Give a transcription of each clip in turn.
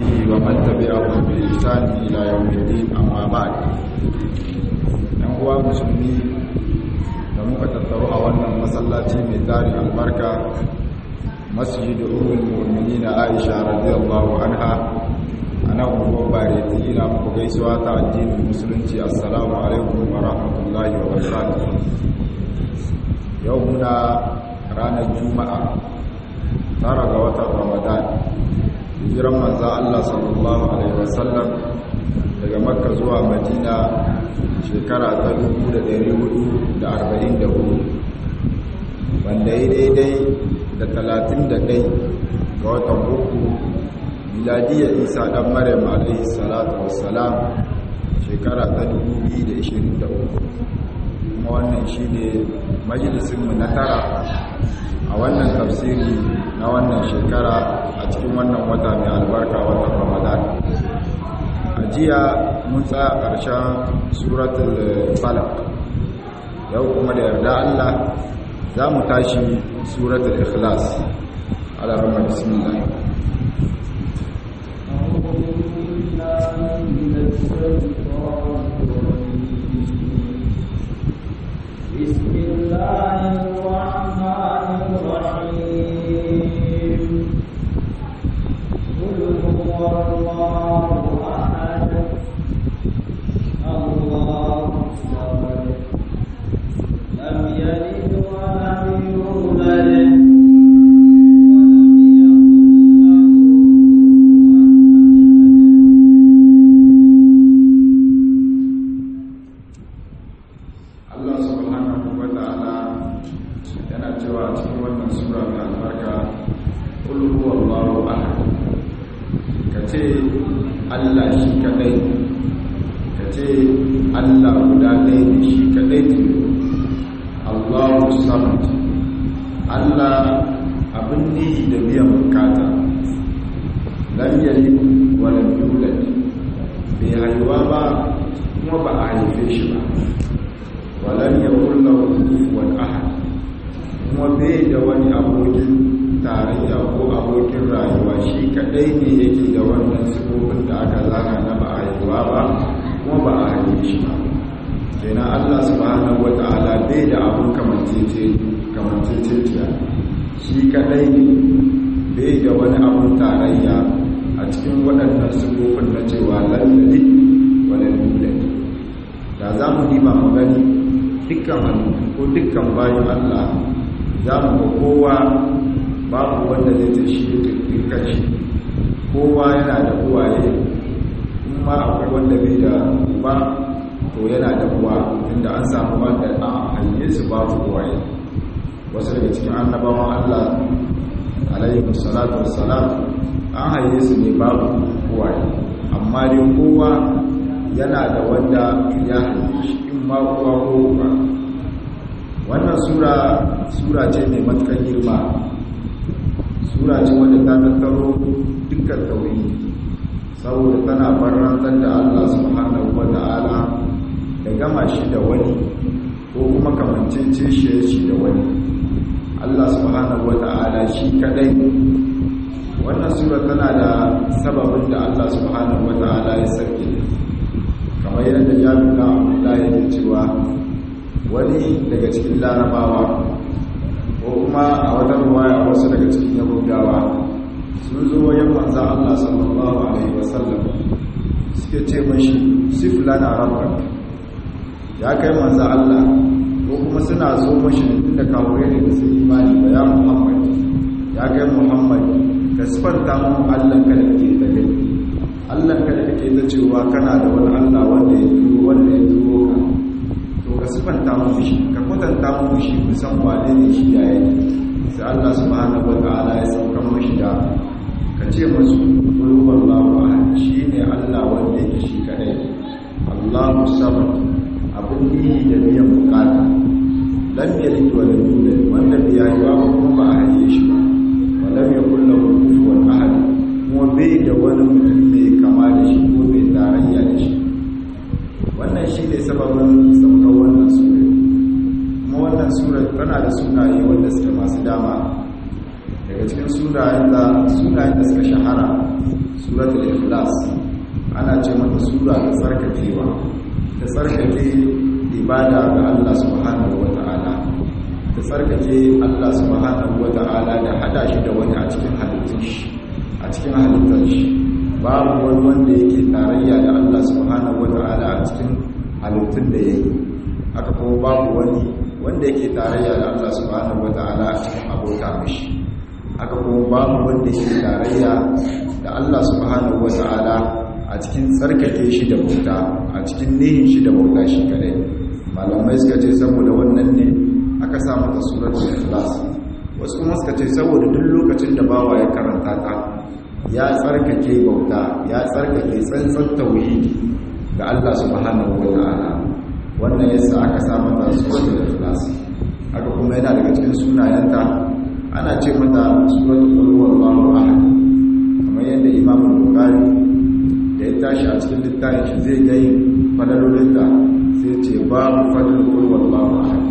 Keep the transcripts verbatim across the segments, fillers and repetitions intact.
ومن تبعهم بإحسان إلى يوم الدين أما بعد ‘yan uwa musulmi da muka tattaro a wannan masallaci mai tarin albarka masjidu ummul mu'minin Aisha radiyallahu anha ana unguwar bareti ina muku gaisuwa ta addinin musulunci assalamu alaikum wa rahmatullahi wa barakatuh. Yau muna ranar juma'a tara ga watan ramadan, hijiran manzo Allah sallallahu alaihi wasallam daga makka zuwa madina shekara ta dubu da ɗari hudu da arba'in da hudu, wanda ya daidai da talatin da ɗai ga watan uku miladiyya isa ɗan maryam alaihi salatu wassalam shekara ta dubu biyu da ishirin da uku. Kuma wannan shi ne majalisinmu na tara a wannan tafsiri na wannan shekara a cikin wannan wata mai albarka watan ramadan. A jiya mun tsaya ƙarshen suratul falaq, yau kuma da yarda Allah za mu tashi suratul ikhlas. ala rahman bismillah. بسم الله الرحمن الرحيم قل هو الله أحد الله الصمد لم يلد ولم يولد Allah shi kadai, ka ce Allah guda ɗaya ne shi kadai ne. Allahu samad, Allah abin nihi da biyan bukata. Lam yalid wa lam yulad, bai haihuwa ba kuma ba a haife shi ba. Wa lam yakul lahu kufuwan ahad, kuma bai da wani abokin tarayya ko abokin rayuwa, shi kadai ne yake da wannan sifofin da aka zana na ba a haihuwa ba kuma ba a haife shi ba. Kenan Allah subhanahu wata'ala bai da abun kamanceceniya, shi kadai ne bai da wani abun tarayya a cikin waɗannan sifofin na cewa lallali wani lulani. Da za mu nima mu gani dukkan halittu ko dukkan bayan Allah, za mu ga kowa babu wanda zai ta shi dukkan shi, kowa yana da uwaye, in ma akwai wanda bai da uba to yana da uwa, tunda an samu wanda an hanyar su babu uwaye. Wasu daga cikin annabawan Allah alaihi salatu wassalam an hanyar su ne babu uwaye, amma dai kowa yana da wanda ya hanyar shi, in ma uwa ko uba. Wannan sura sura ce mai matuƙar girma, sura ce wadda ta tattaro dukkan tauhidi, saboda tana barantar da Allah subhanahu wa ta'ala da gama shi da wani ko kuma kamancece shi da wani. Allah subhanahu wa ta'ala shi kadai. Wannan sura tana da sababin da Allah subhanahu wa ta'ala ya sarki, kamar yadda Jabir bin Abdullah yake cewa wani daga cikin larabawa ko kuma a wata ruwaya wasu daga cikin yahudawa sun zo wajen manzan Allah sallallahu alaihi wasallam suke ce mashi sif lana rabbak, ya kai manzan Allah, ko kuma suna zo mashi inda kawai ne da su imani ba, ya Muhammad, ya kai Muhammad, ka sifanta mu Allah ka da kake da kai, Allah ka da kake da cewa kana da wani Allah wanda ya turo wanda ya turo ka, to ka sifanta mu shi, ka kwatanta mu shi kusan wane ne shi ya yi. Sai Allah subhanahu wa ta'ala ya saukan mashi da ka ce masu qul huwallahu ahad, shi ne Allah wanda yake shi kadai. Allahu samad, abin nihi da biyan bukata. Lam yalid wa lam yulad, wanda bai yi ba kuma ba a haife shi ba. Wa lam yakul lahu kufuwan ahad, kuma bai da wani mutum mai kama da shi ko mai tarayya da shi. Wannan shi ne sababin saukar wannan sura. Kuma wannan sura tana da sunaye wanda suke masu dama. Daga daga cikin sunayen da sunayen da suka shahara suratul ikhlas ana ce mata sura ta tsarkakewa ta tsarkake ibada ga Allah subhanahu wata'ala ta tsarkake Allah subhanahu wata'ala da hada shi da wani a cikin halittun shi a cikin halittun shi babu wani wanda yake tarayya da Allah subhanahu wata'ala a cikin halittun da yake haka kuma babu wani wanda yake tarayya da Allah subhanahu wata'ala a cikin abota mishi haka kuma babu wanda yake tarayya da Allah subhanahu wata'ala a cikin tsarkake shi da bauta a cikin nihin shi da bauta shi kadai malamai suka ce saboda wannan ne aka sa mata suratul ikhlas wasu kuma suka ce saboda duk lokacin da bawa ya karanta ta ya tsarkake bauta ya tsarkake tsantsan tauhidi ga Allah subhanahu wata'ala wannan yasa aka sa mata suratul ikhlas haka kuma yana daga cikin sunayenta ana ce mata suratul qul huwallahu ahad kamar yadda Imam Bukhari da ya tashi a cikin littafin shi zai ga yin fadalolinta sai ce babu fadlul qul huwallahu ahad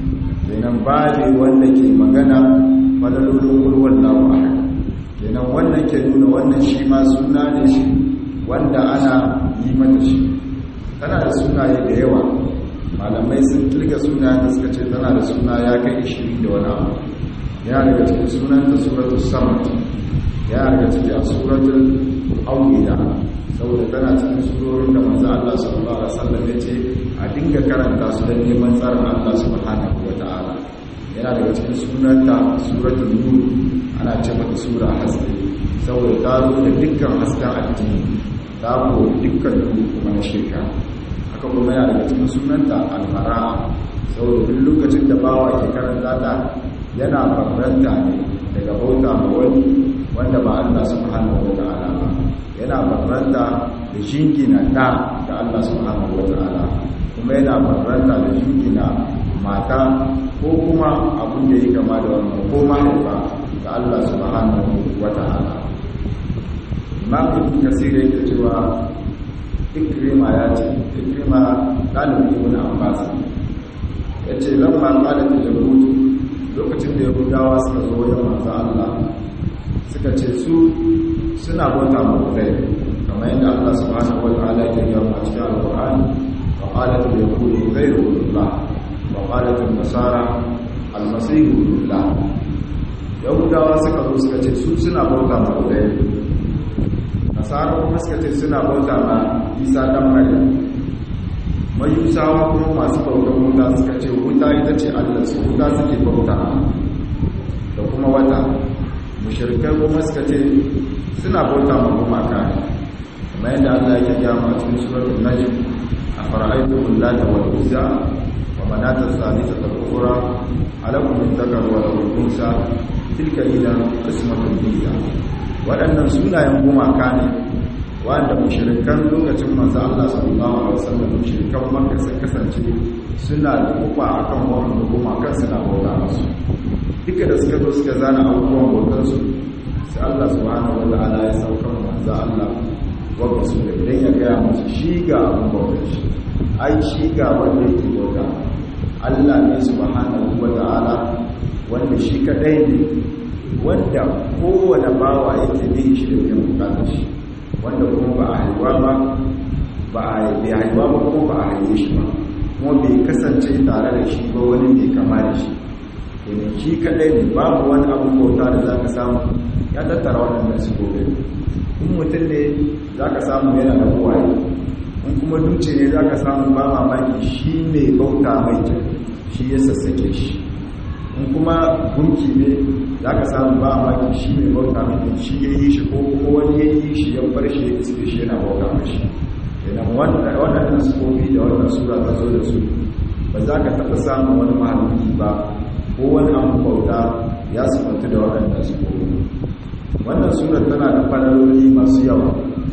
kenan babu wanda ke magana fadalolin qul huwallahu ahad kenan wannan ke nuna wannan shi ma suna ne shi wanda ana yi mata shi tana da sunaye da yawa malamai sun kirga sunayen da suka ce tana da suna ya kai ishirin da wani abu yana daga cikin sunanta suratul samad yana daga cikin suratul awida saboda tana cikin surorin da manzo Allah sallallahu alaihi wasallam ya ce a dinga karanta su don neman tsarin Allah subhanahu wataala yana daga cikin sunanta suratul nur ana ce mata sura haske saboda ta zo da dukkan hasken addini ta koyi dukkan duhu kuma na shirka haka kuma yana daga cikin sunanta al-mara'a saboda duk lokacin da bawa ke karanta ta yana barranta ne daga bauta ma wani wanda ba Allah subhanahu wataala ba yana barranta da jingina da ga Allah subhanahu wataala kuma yana barranta da jingina mata ko kuma abin da ya kama da wannan ko mahaifa ga Allah subhanahu wataala Imam Ibn Kathir yake cewa Ikrima ya ce Ikrima dalibin Ibn Abbas yace lamma qalat al-yahud lokacin da yahudawa suka zo wajen manzo Allah suka ce su suna bauta ma Uzayr kamar yadda Allah subhanahu wataala ya gaya mu cikin Al-Qur'ani wa qalat al-yahud Uzayr ibnullah wa qalat an-nasara al-masih ibnullah yahudawa suka zo suka ce su suna bauta ma Uzayr nasara kuma suka ce suna bauta ma Isa dan Maryam mayusawa kuma masu bautar wuta suka ce wuta ita ce Allah su wuta suke bauta da kuma wata mushrikai kuma suka ce suna bauta ma gumaka kamar yadda Allah ya gaya ma cikin suratul najm afara'aytum allata wal uzza wa manata thalithata al-ukhra alakum min dhakar wa lahu unsa tilka idan qismatun biza waɗannan sunayen gumaka ne wanda mushrikan lokacin manzo Allah sallallahu alaihi wasallam mushrikan Makka sun kasance suna da kufa akan wannan gumakan suna bauta musu duka da suka zo suka zana abubuwan bautar su sai Allah subhanahu wataala ya sauka manzo Allah wa rasul dan ya ga musu shi ga abun bautar shi ai shi ga wanda yake bauta Allah ne subhanahu wataala wanda shi kadai ne wanda kowane bawa yake bin shi da yin bukatar shi wanda kuma ba a haihuwa ba ba a bai haihuwa ba kuma ba a haife shi ba kuma bai kasance tare da shi ba wani mai kama da shi domin shi kadai ne babu wani abin bauta da za ka samu ya tattara waɗannan su gobe in mutum ne za ka samu yana da kowaye in kuma duce ne za ka samu ba mamaki shi ne bauta mai kyau shi ya sassake shi in kuma gunki ne za ka samu ba mamaki shi ne bauta mai kyau shi ya yi shi ko kuma wani ya yi shi ya bar shi ya iske shi yana bauta mai shi kenan waɗannan sufofi da wannan sura ta zo da su ba za ka taɓa samun wani mahaluki ba ko wani abu bauta ya sufanta da waɗannan sufofi wannan sura tana da falaloli masu yawa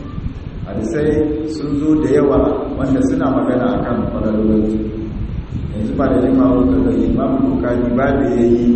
hadisai sun zo da yawa wanda suna magana akan falalolin yanzu ba da imamu da imamu bukari babu yayi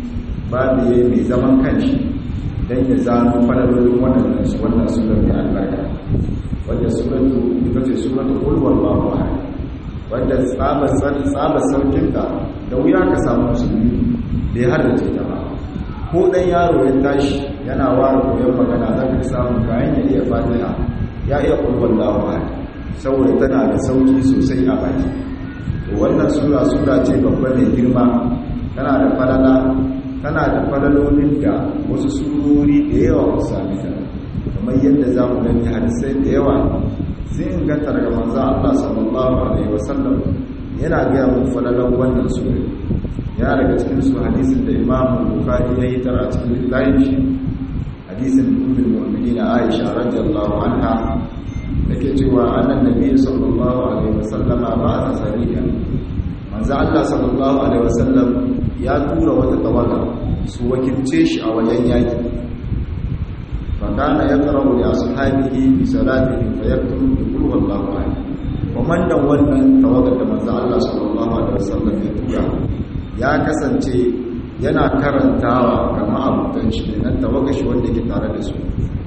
babu yayi mai zaman kanshi dan ya zano falalolin wannan wannan sura mai albarka wanda suratu ita ce suratu qul huwallahu ahad wanda tsaba tsaba saukin ta da wuya ka samu musulmi bai har da ta ba ko dan yaro ya tashi yana ware koyon magana za ka samu kayan ya iya fatiha ya iya kulwar lawa saboda tana da sauki sosai a baki. to wannan sura sura ce babba mai girma, tana da falala, tana da falalolin da wasu surori da yawa ku sami ta, kamar yadda za mu gani hadisai da yawa sun inganta daga manzo Allah sallallahu alaihi wasallam yana gaya mu falalan wannan sura. ya daga cikin su hadisin da Imam Bukhari ya yi tara cikin littafin shi, hadisin ummul mu'minin Aisha radiyallahu anha dake cewa annan nabi sallallahu alaihi wasallama ba'a sariya, manzo Allah sallallahu alaihi wasallam ya tura wata tawaga su wakilce shi a wajen yaki. fa kana yaqra'u li ashabihi bi salatihi fa yaktubu bi qul huwallahu ahad. komandan wannan tawagar da manzo Allah sallallahu alaihi wasallam ya tura ya kasance yana karantawa ga ma'abutan shi nan tawaga shi wanda ke tare da su.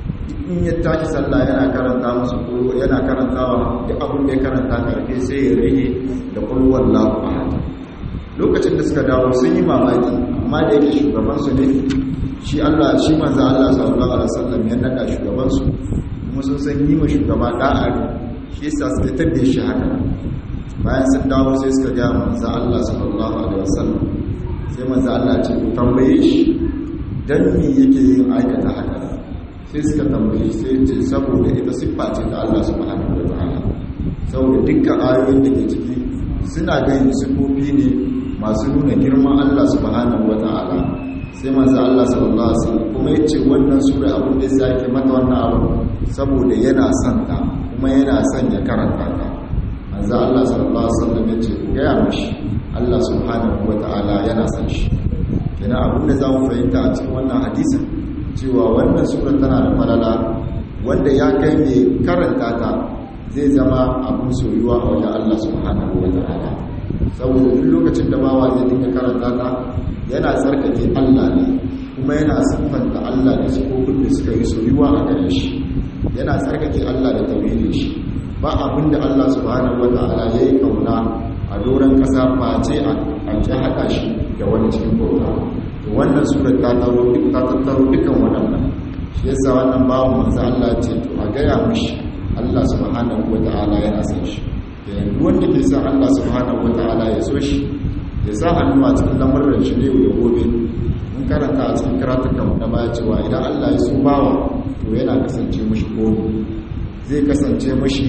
in ya tashi sallah yana karanta musu ko yana karantawa da abin da ya karanta karfe sai ya rage da qul huwallahu ahad. lokacin da suka dawo sun yi mamaki, amma da yake shugaban su ne shi Allah shi manzo Allah sallallahu alaihi wasallam ya nada shugaban su, kuma sun san yi ma shugaba da'a shi yasa suka tabbe shi haka. bayan sun dawo sai suka ga manzo Allah sallallahu alaihi wasallam, sai manzo Allah ce ku tambaye shi dan me yake yin aikata haka. sai suka tambaye sai ce saboda ita siffa ce ta Allah subhanahu wataala, saboda dukkan ayoyin da ke ciki suna ganin sifofi ne masu nuna girman Allah subhanahu wataala. sai manzo Allah sallallahu alaihi wasallam kuma yace wannan sura abin da yake mata wannan abu saboda yana son ta kuma yana son ya karanta ta. manzo Allah sallallahu alaihi wasallam yace ku ga mishi Allah subhanahu wataala yana son shi. kenan abin da zamu fahimta a cikin wannan hadisin cewa wannan sura tana da falala wanda ya kai mai karanta ta zai zama abin soyuwa a wajen Allah subhanahu wataala, saboda duk lokacin da bawa zai dinga karanta ta yana tsarkake Allah ne, kuma yana siffanta Allah da sifofin da suka yi soyuwa a gare shi, yana tsarkake Allah da tauhidin shi. ba abin da Allah subhanahu wataala ya yi kauna a doron kasa face a ki haɗa shi da wani cikin bauta. to wannan surar ta taro duk ta tattaro dukkan waɗannan, shi yasa wannan bawan manzo Allah ce to a gaya mishi Allah subhanahu wataala yana son shi. yanzu wanda ke son Allah subhanahu wataala ya so shi, ya sa hannu a cikin lamarin shi ne da gobe. mun karanta a cikin karatukan na baya cewa idan Allah ya so bawa to yana kasance mishi komi, zai kasance mishi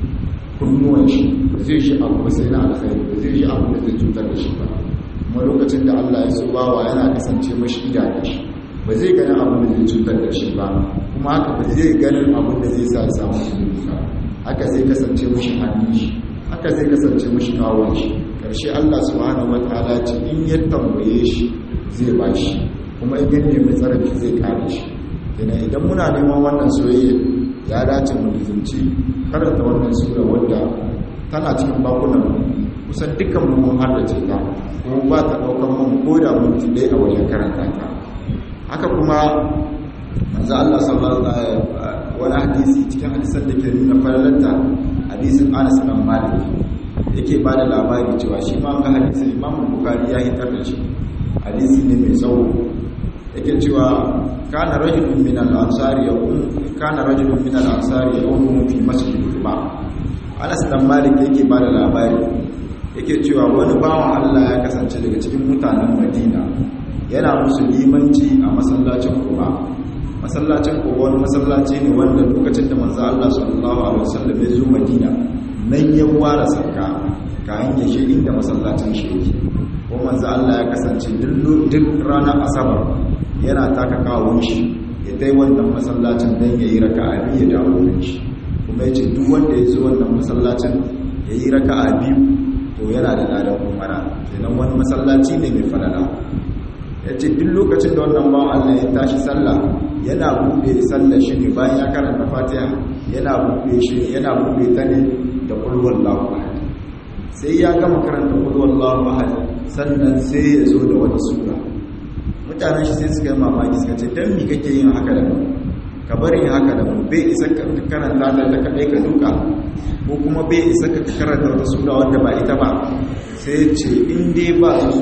kunnuwan shi, zai shi abu sai na alkhairi, zai shi abu da zai cutar da shi ba. kuma lokacin da Allah ya so bawa yana kasance mashi idanun shi, ba zai ganin abin da zai cutar da shi ba, kuma haka ba zai ganin abin da zai sa ya samu zunubi ba. haka zai kasance mashi hannun shi, haka zai kasance mashi kawon shi. karshe Allah subhanahu wataala ce in ya tambaye shi zai ba shi, kuma in ya nemi tsarafi zai kare shi. yana idan muna neman wannan soyayya ya dace mu nizumci karanta wannan sura wadda tana cikin bakunan kusan dukkan mu mun haddace ta, kuma ba ta daukar mu ko da minti dai a wajen karanta ta. haka kuma manzo Allah sallallahu alaihi wasallam wani hadisi cikin hadisan da ke nuna falalanta, hadisin Anas bin Malik yake ba da labari cewa shi ma ga hadisin Imam Bukhari ya hitar da shi, hadisi ne mai tsawo. yake cewa kana rajulun min al-ansari yaqum kana rajulun min al-ansari yaqum fi masjid Quba. Anas dan Malik yake ba da labari yake cewa wani bawan Allah ya kasance daga cikin mutanen Madina yana musu limanci a masallacin Quba. masallacin Quba wani masallaci ne wanda lokacin da manzo Allah sallallahu alaihi wasallam ya zo Madina nan ya ware sarka kayan ya shi inda masallacin shi yake. ko manzo Allah ya kasance duk ranar Asabar yana taka kawun shi ya dai wannan masallacin dan yayi raka'a biyu da wurin shi, kuma yace duk wanda ya zo wannan masallacin yayi raka'a biyu to yana da ladan umara. kenan wani masallaci ne mai falala. yace duk lokacin da wannan bawan Allah ya tashi sallah yana bude sallar shi ne bayan ya karanta Fatiha, yana bude shi yana bude ta ne da qul huwallahu ahad. sai ya gama karanta qul huwallahu ahad sannan sai ya zo da wata sura. mutanen shi sai suka yi mamaki suka ce dan mi kake yin haka da mu, ka bari haka da mu, bai isa ka karanta ta ta kadai ka duka, ko kuma bai isa ka karanta wata sura wanda ba ita ba. sai ce in dai ba su to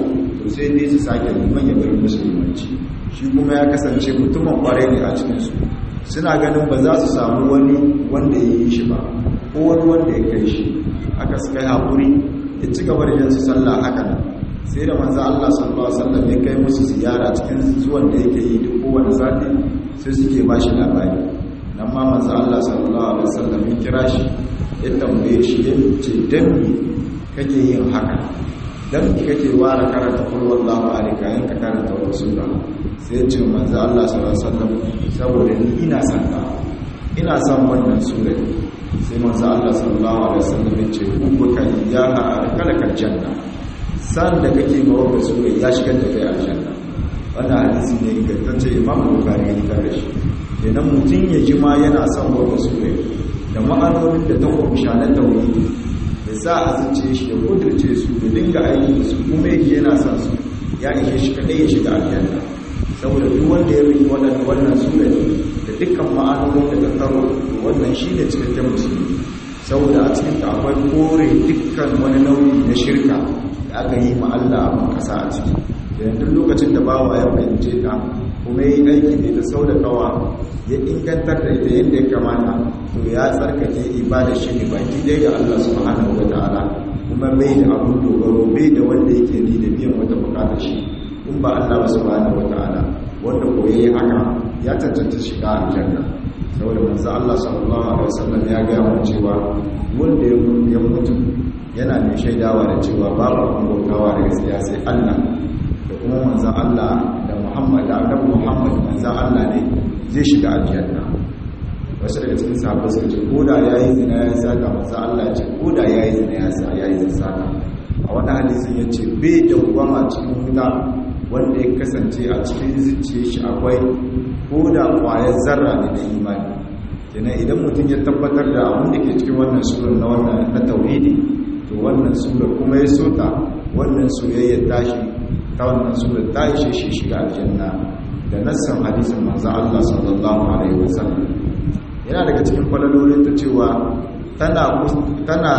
sai dai su sake liman ya bar musulmanci shi kuma ya kasance mutumin kware ne a cikinsu suna ganin ba za su samu wani wanda ya yi shi ba ko wani wanda ya kai shi aka suka yi haƙuri ya ci gaba da yin su sallah haka nan sai da manzo Allah sallallahu alaihi wasallam ya kai musu ziyara cikin zuwan da yake yi duk kowane sati sai suke ba shi labari nan ma manzo Allah sallallahu alaihi wasallam ya kira shi ya tambaye shi ya ce dan me kake yin haka dan me kake ware karanta qul wallahu ahad kayan ka karanta wata sura sai ya ce manzo Allah sallallahu alaihi wasallam saboda ni ina son ka ina son wannan sura sai manzo Allah sallallahu alaihi wasallam ya ce ubuka iyaha arkalakal janna san da kake ga wannan sura ya shigar da kai aljanna wannan hadisi ne ingantacce Imam Bukhari ya kare shi idan mutum ya ji ma yana son wannan sura da ma'anonin da ta kumsha na tauhidi da sa a zuciye shi da kudurce su da dinga aiki da su kuma yake yana son su ya ishe shi kadai ya shiga aljanna saboda duk wanda ya rike wannan wannan sura da dukkan ma'anonin da ta taro wannan shine cikakken musulmi saboda a cikin ta akwai kore dukkan wani nau'i na shirka da aka yi ma Allah a kasa a ciki da duk lokacin da bawa ya fahimce ta kuma yi aiki ne da sau da kawa ya ingantar da ita yadda ya kamata to ya tsarkake ibada shi ne baki ɗaya ga Allah subhanahu wa ta'ala kuma bai da abun dogaro bai da wanda yake ni da biyan wata bukatar shi in ba Allah ba subhanahu wa ta'ala wanda koyi haka ya tantance shiga aljanna saboda manzo Allah sallallahu alaihi wasallam ya ga mu cewa wanda ya mutu yana mai shaidawa da cewa babu abun bautawa da gaskiya sai Allah da kuma manzo Allah da Muhammad da Annabi Muhammad manzo Allah ne zai shiga aljanna wasu daga cikin sahabbai suka ce koda yayi zina ya saka manzo Allah ya ce koda yayi zina ya sa yayi saka a wannan hadisin yace bai da gwama cikin wuta wanda ya kasance a cikin zuciyar shi akwai koda kwayar zarra ne da imani kenan idan mutum ya tabbatar da abin da ke cikin wannan surar na wannan na tauhidi to wannan surar kuma ya sota wannan soyayya tashi ta wannan surar ta ishe shi shiga aljanna da nassan hadisin manzo Allah sallallahu alaihi wasallam yana daga cikin falalolin ta cewa tana tana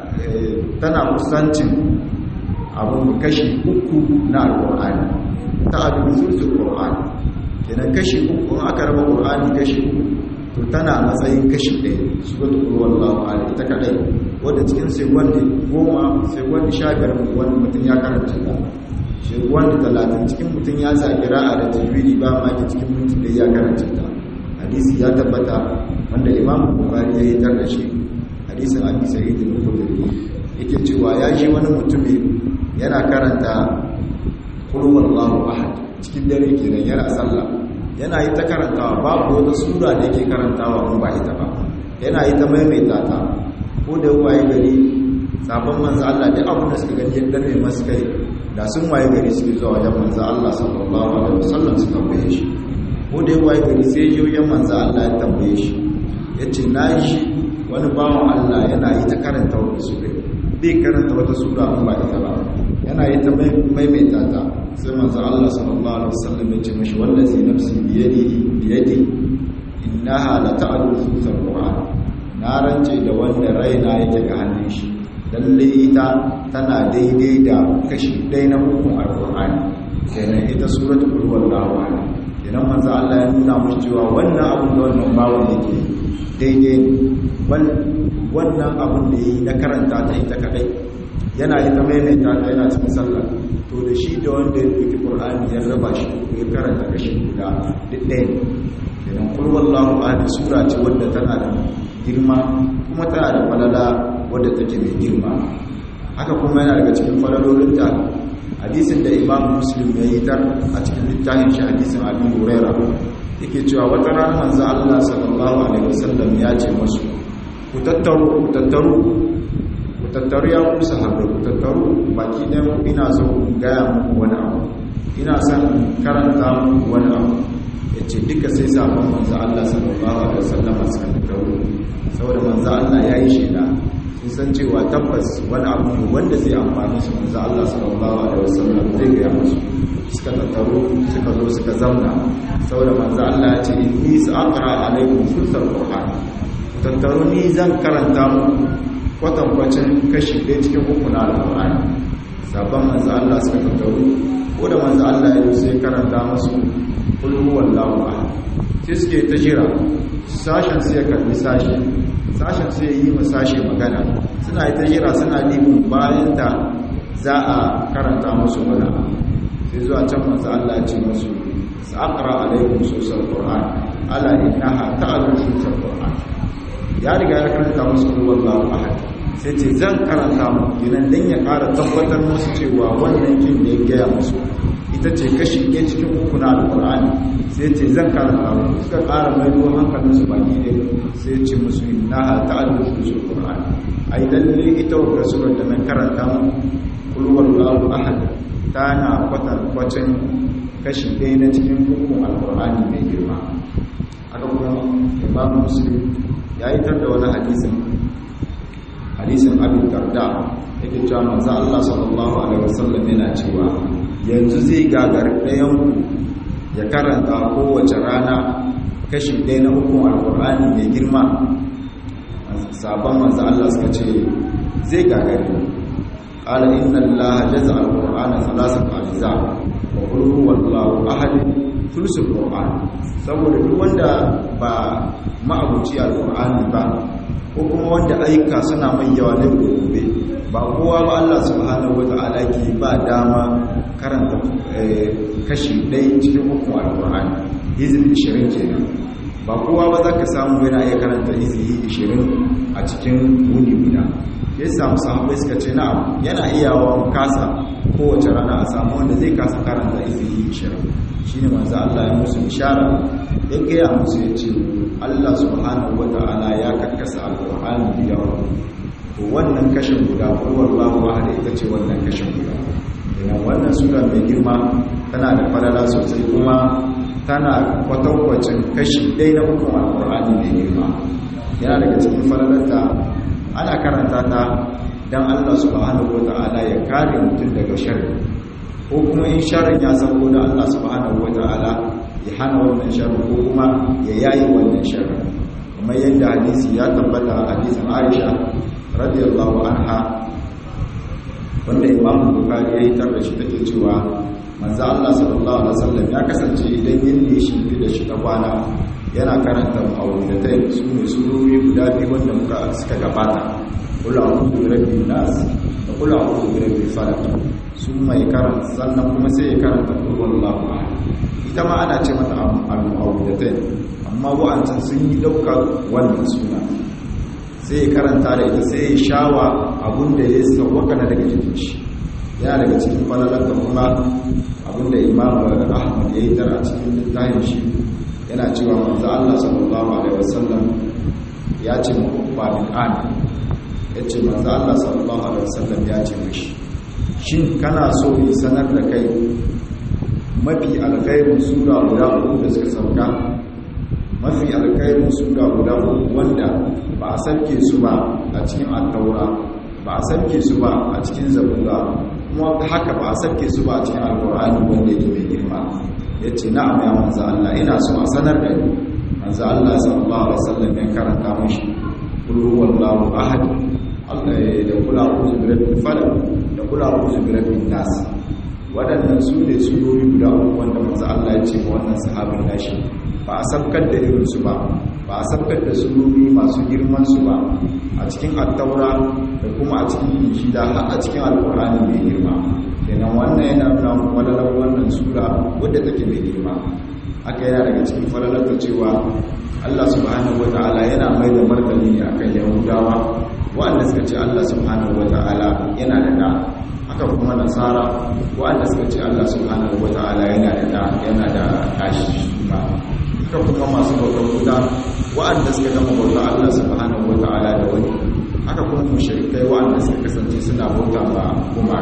tana kusancin abun kashi uku na alqur'ani ta adu sulul qur'ani kenan kashi uku in aka raba qur'ani kashi uku to tana matsayin kashi ɗaya suratul qul wallahu ahad ita kadai wanda cikin segundi goma segundi sha biyar wanda mutum ya karanta ta segundi talatin cikin mutum ya sa qira'a da tajwidi ba ma cikin mutum da ya karanta ta hadisi ya tabbata wanda Imam Bukhari ya yi da shi hadisin Abi Sa'id al-Khudri yake cewa ya ji wani mutumi yana karanta qul wallahu ahad cikin dare kenan yana sallah yana yi ta karantawa babu wata sura da yake karantawa mun ba ita ba yana yi ta maimaita ta ko da waye gari sabon manzo Allah duk abin da suka gani yadda ne masu kai da sun waye gari suke zuwa wajen manzo Allah sallallahu alaihi wasallam su tambaye shi ko da waye gari sai ya yi manzo Allah ya tambaye shi yace na shi wani bawan Allah yana yi ta karanta wata sura bai karanta wata sura mun ba ita ba yana yi ta maimaita ta sai manzo Allah sallallahu alaihi wasallam ya ce mashi wallazi nafsi biyadihi biyadi innaha la ta'lu sulul qur'an na rance da wanda raina yake ga hannun shi lalle ita tana daidai da kashi ɗaya na hukun alqur'ani kenan ita suratul qul wallahu ahad kenan manzo Allah ya nuna mashi cewa wannan abun da wannan bawon yake daidai bal wannan abun da yi na karanta ta ita kadai yana ita maimaita ta yana cikin sallah to da shi da wanda ya ɗauki ƙur'ani ya raba shi ya karanta kashi guda duk ɗaya idan kul wallahu ahad sura ce wadda tana da girma kuma tana da falala wadda take mai girma haka kuma yana daga cikin falalolin ta hadisin da Imam Muslim ya yi tar a cikin littafin shi hadisin Abi Hurairah yake cewa wata rana manzo Allah sallallahu alaihi wasallam ya ce musu ku tattaru ku tattaru ku tattaru ya ku sahabbai ku tattaru baki ɗaya ku ina so in gaya muku wani abu ina son karanta muku wani abu ya ce duka sai sabon manzo Allah sallallahu alaihi wasallam suka tattaru saboda manzo Allah ya yi shaida sun san cewa tabbas wani abu ne wanda zai amfani su manzo Allah sallallahu alaihi wasallam zai gaya musu suka tattaru suka zo suka zauna saboda manzo Allah ya ce inni sa'aqra alaikum sulul qur'an tattaru ni zan karanta muku kwatankwacin kashi ɗaya cikin uku na alƙur'ani sabon manzo Allah suka tattaru ko da manzo Allah ya sai karanta musu qul huwallahu ahad sai suke ta jira sashen sai ya kalli sashi sashen sai yi mu sashi magana suna ta jira suna dibin bayan da za a karanta musu wala sai zuwa can manzo Allah ya ce musu sa'aqra alaikum susul qur'an ala innaha ta'lamu susul qur'an ya riga ya karanta musu wallahu ahad sai ce zan karanta mu gidan dan ya ƙara tabbatar musu cewa wannan kin da ya gaya musu ita ce kashi ke cikin uku na alqur'ani sai ce zan karanta mu suka ƙara mai ruwan hankalin su baki ne sai ce musu innaha ta'lamu susul qur'an ai lalle ita wannan sura da nan karanta mu qul wallahu ahad tana kwatan kwacin kashi ɗaya na cikin hukun alƙur'ani mai girma aka kuma imam muslim ya yi tar da wani hadisin hadisin abin darda yake cewa manzo Allah sallallahu alaihi wasallam yana cewa yanzu zai gagar ɗayan ku ya karanta kowace rana kashi ɗaya na hukun alƙur'ani mai girma sabon manzo Allah suka ce zai gagari qala inna allaha jaza'a alqur'ana thalathata ajza wa qul huwallahu ahad thuluthul qur'an saboda duk wanda ba ma'abuci alqur'ani ba ko kuma wanda ayyuka suna mai yawa ne gobe ba kowa ba Allah subhanahu wata'ala ke ba dama karanta kashi ɗaya cikin hukun alqur'ani hizbi ishirin kenan ba kowa ba za ka samu yana iya karanta hizbi ishirin a cikin wuni guda ya samu sahabbai suka ce na'am yana iyawa kasa kowace rana a samu wanda zai kasa karanta izini ishirin shine manzo Allah ya musu ishara ya gaya musu ya ce Allah subhanahu wata'ala ya kakkasa alqur'ani da yawa to wannan kashin guda ko wallahu ahad ita ce wannan kashin guda ina wannan sura mai girma tana da falala sosai kuma tana kwatankwacin kashi ɗaya na hukun alqur'ani mai girma yana daga cikin falalarta ana karanta ta don Allah subhanahu wa ta'ala ya kare mutum daga sharri ko kuma in sharrin ya sauko da Allah subhanahu wa ta'ala ya hana wannan sharri ko kuma ya yayi wannan sharri kuma yadda hadisi ya tabbata hadisin Aisha radiyallahu anha wanda Imam Bukhari ya yi tarda shi take cewa manzo Allah sallallahu alaihi wasallam ya kasance idan yin shi da shi ta kwana yana karanta ma'aunatai su ne surori guda biyu wanda muka suka gabata kula a'udhu bi rabbin nas da kula a'udhu bi rabbil falaq su mai karanta sannan kuma sai ya karanta qul huwallahu ahad ita ma ana ce mata al-ma'aunatai amma wa'ancan sun yi dauka wannan suna sai ya karanta da ita sai ya shawa abinda ya sauwaka na daga jikin shi yana daga cikin falalar da kuma abinda Imam Ahmad ya yi tara cikin littafin shi yana cewa manzo Allah sallallahu alaihi wasallam ya ce mu ba bin an yace manzo Allah sallallahu alaihi wasallam ya ce mishi shin kana so in sanar da kai mafi alkhairin sura guda uku da suka sauka mafi alkhairin sura guda uku wanda ba a sauke su ba a cikin at-taura ba a sauke su ba a cikin zabura kuma haka ba a sauke su ba a cikin alqur'ani wanda yake mai girma ya ce na'am ya manzo Allah ina so a sanar da ni manzo Allah sallallahu alaihi wasallam ya karanta mishi qul huwallahu ahad Allah da kula a'udhu bi rabbil falaq da kula a'udhu bi rabbin nas wadannan su ne surori guda uku wanda manzo Allah ya ce wa wannan sahabin nashi ba a sabkar da irin su ba ba a sabkar da surori masu girman su ba a cikin at-taura da kuma a cikin injila har a cikin alqur'ani mai girma kenan wannan yana nuna falalar wannan sura wadda take mai girma aka yana daga cikin falalar ta cewa Allah subhanahu wata'ala yana mai da martani ne akan yahudawa wanda suka ce Allah subhanahu wata'ala yana da da haka kuma nasara wanda suka ce Allah subhanahu wata'ala yana da da yana da tashi ba haka kuma masu bautar kuda wanda suka gama bautar Allah subhanahu wata'ala da wani haka kuma mushrikai wanda suka kasance suna bauta ba kuma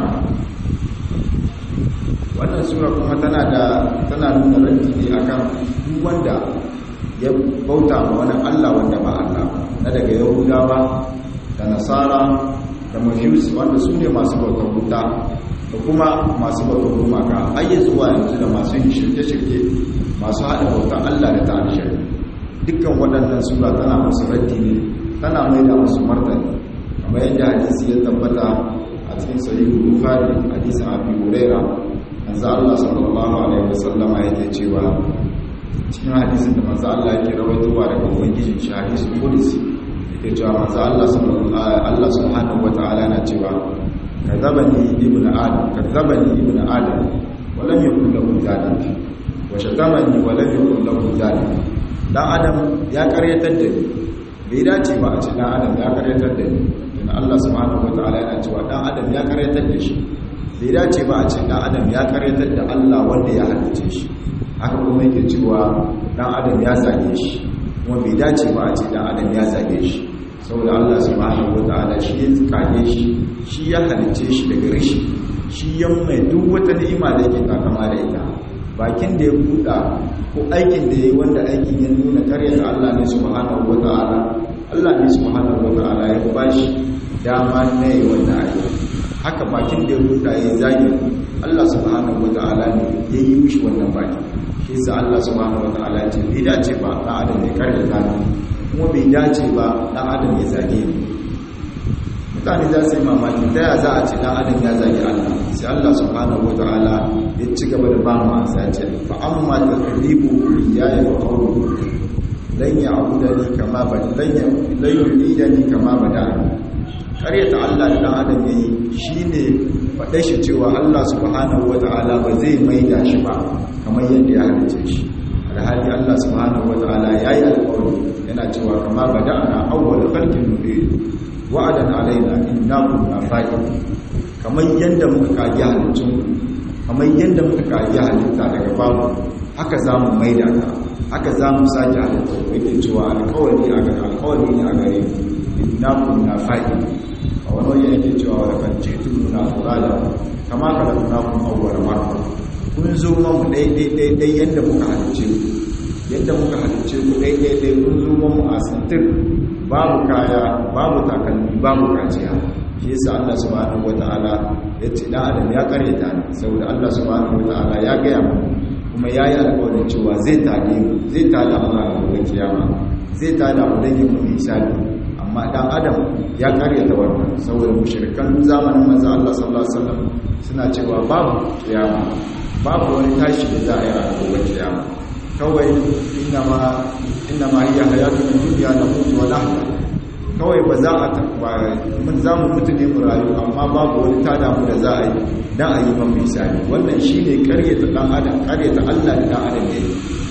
wannan sura kuma tana da tana nuna ranti ne akan duk wanda ya bauta ma wani Allah wanda ba Allah na daga Yahudawa da Nasara da Majus wanda su ne masu bautar wuta da kuma masu bautar gumaka har zuwa yanzu da masu yin shirke-shirke masu haɗa bautar Allah da ta shirke dukkan waɗannan sura tana musu ranti ne tana mai da musu martani kamar yadda hadisi ya tabbata a cikin sahih bukhari hadisin abi hurairah manzo Allah sallallahu alaihi wasallam yake cewa cikin hadisin da manzo Allah yake rawaitowa daga ubangijin shi hadisin qudsi yake cewa manzo Allah sallallahu Allah subhanahu wataala na cewa kadzabani ibnu adam kadzabani ibnu adam wa lam yakul lahu zalik wa shatamani wa lam yakul lahu zalik dan adam ya karyatar da ni bai dace ba a ce dan adam ya karyatar da ni dan Allah subhanahu wataala yana cewa dan adam ya karyatar da shi bai dace ba a ce dan adam ya karyatar da Allah wanda ya halice shi haka kuma yake cewa dan adam ya zage shi kuma bai dace ba a ce dan adam ya zage shi saboda Allah subhanahu wataala shi ya kage shi shi ya halice shi daga rashi shi ya mai duk wata ni'ima da yake takama da ita bakin da ya buɗa ko aikin da ya yi wanda aikin ya nuna karyata Allah ne subhanahu wataala Allah ne subhanahu wataala ya bashi dama na yi wannan aiki haka bakin da ya buɗa ya zage Allah subhanahu wataala ne ya yi mishi wannan baki shi sa Allah subhanahu wataala ya ce bai dace ba dan adam ya karyata ni kuma bai dace ba dan adam ya zage ni mutane za su yi mamaki ta ya za a ce dan adam ya zage Allah sai Allah subhanahu wataala ya ci gaba da ba mu ansa ce fa amma tadribu ya yi wa qawlu lan ya'budani kama ba lan lan yuridani kama bada karyata Allah da dan adam yayi shine faɗa shi cewa Allah subhanahu wataala ba zai maida shi ba kamar yadda ya halice shi alhali Allah subhanahu wataala yayi alƙawari yana cewa kama bada'na awwal khalqin nu'id wa'adan alaina inna kunna fa'ilin kamar yadda muka kaji halittun kamar yadda muka kaji halitta daga babu haka zamu maida ta haka zamu sake halitta yake cewa alƙawari a gare alƙawari ne a gare inna kunna fa'ilin a wani yake cewa wa kan jitumuna furada kama khalaqnakum awwal marra kun zo mu dai dai dai dai yadda muka halice ku yadda muka halice ku dai dai dai kun zo mu a santir babu kaya babu takalmi babu kaciya shi yasa Allah subhanahu wataala ya ce dan adam ya karyata ni saboda Allah subhanahu wataala ya ga mu kuma yayi alƙawarin cewa zai tade mu zai tada mu a gobe kiyama zai tada mu da yin misali amma dan adam ya karyata wannan saboda mushrikan zamanin manzo Allah sallallahu alaihi wasallam suna cewa babu kiyama babu wani tashi da za a yi a gobe kiyama kawai inna ma inna ma hiya hayatun dunya namutu wa nahya kawai ba za a ba mun za mu mutu ne mu rayu amma babu wani tada mu da za a yi dan a yi man misali wannan shine karyata dan adam karyata Allah da dan adam ne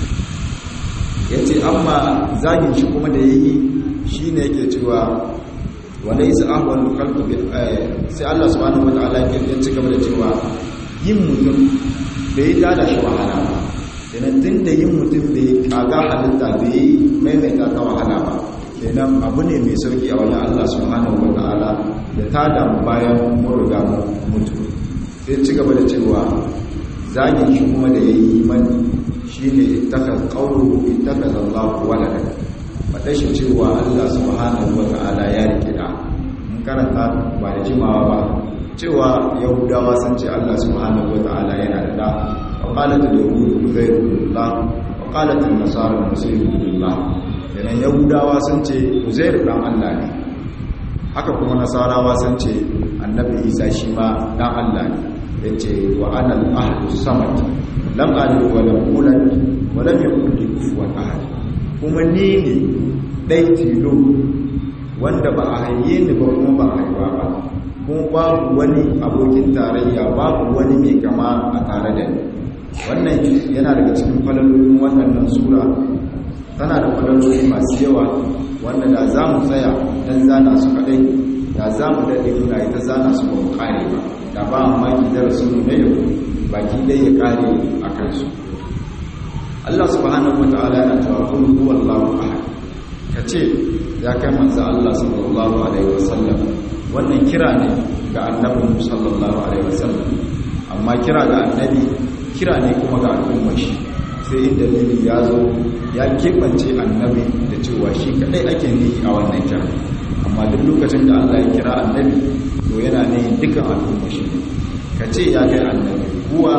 yace amma zagin shi kuma da yayi shine yake cewa wala isa ahwal khalqu bi sai Allah subhanahu wataala ya ci gaba da cewa yin mutum bai tada shi wahala ba kenan tun da yin mutum bai kaga halitta bai maimaita ta wahala ba kenan abu ne mai sauki a wajen Allah subhanahu wa ta'ala da ta damu bayan mun riga mu mutu sai ci gaba da cewa zagin shi kuma da yayi imani shine ittaka qawlu ittaka Allahu walada fada shi cewa Allah subhanahu wa ta'ala ya rike da mun karanta ba da jimawa ba cewa yahudawa sun ce Allah subhanahu wa ta'ala yana da da وقالت اليهود عزير بن الله وقالت النصارى المسيح بن الله yanan yahudawa sun ce uzair dan Allah ne haka kuma nasarawa sun ce annabi isa shi ma dan Allah ne yace wa ana al-ahad samad lam alid wa lam ulad wa lam yakul li kufuwan ahad kuma ni ne dai tilo wanda ba a hayye ni ba kuma ba a haifa ba kuma babu wani abokin tarayya babu wani mai kama a tare da ni wannan yana daga cikin falalolin wannan sura tana da falaloli masu yawa wanda da za mu tsaya don zana su kadai da za mu daɗe muna ita zana su ba mu ƙare ba da ba a maki darasin mu na yau baki dai ya ƙare a kansu Allah subhanahu wa ta'ala yana cewa kun huwa Allahu ahad kace ya kai manzo Allah sallallahu alaihi wasallam wannan kira ne ga annabi sallallahu alaihi wasallam amma kira ga annabi kira ne kuma ga al'ummar shi sai inda dalili ya zo ya keɓance annabi da cewa shi kadai ake nihi a wannan kira amma duk lokacin da Allah ya kira annabi to yana ne dukkan al'ummar shi ka ce ya kai annabi huwa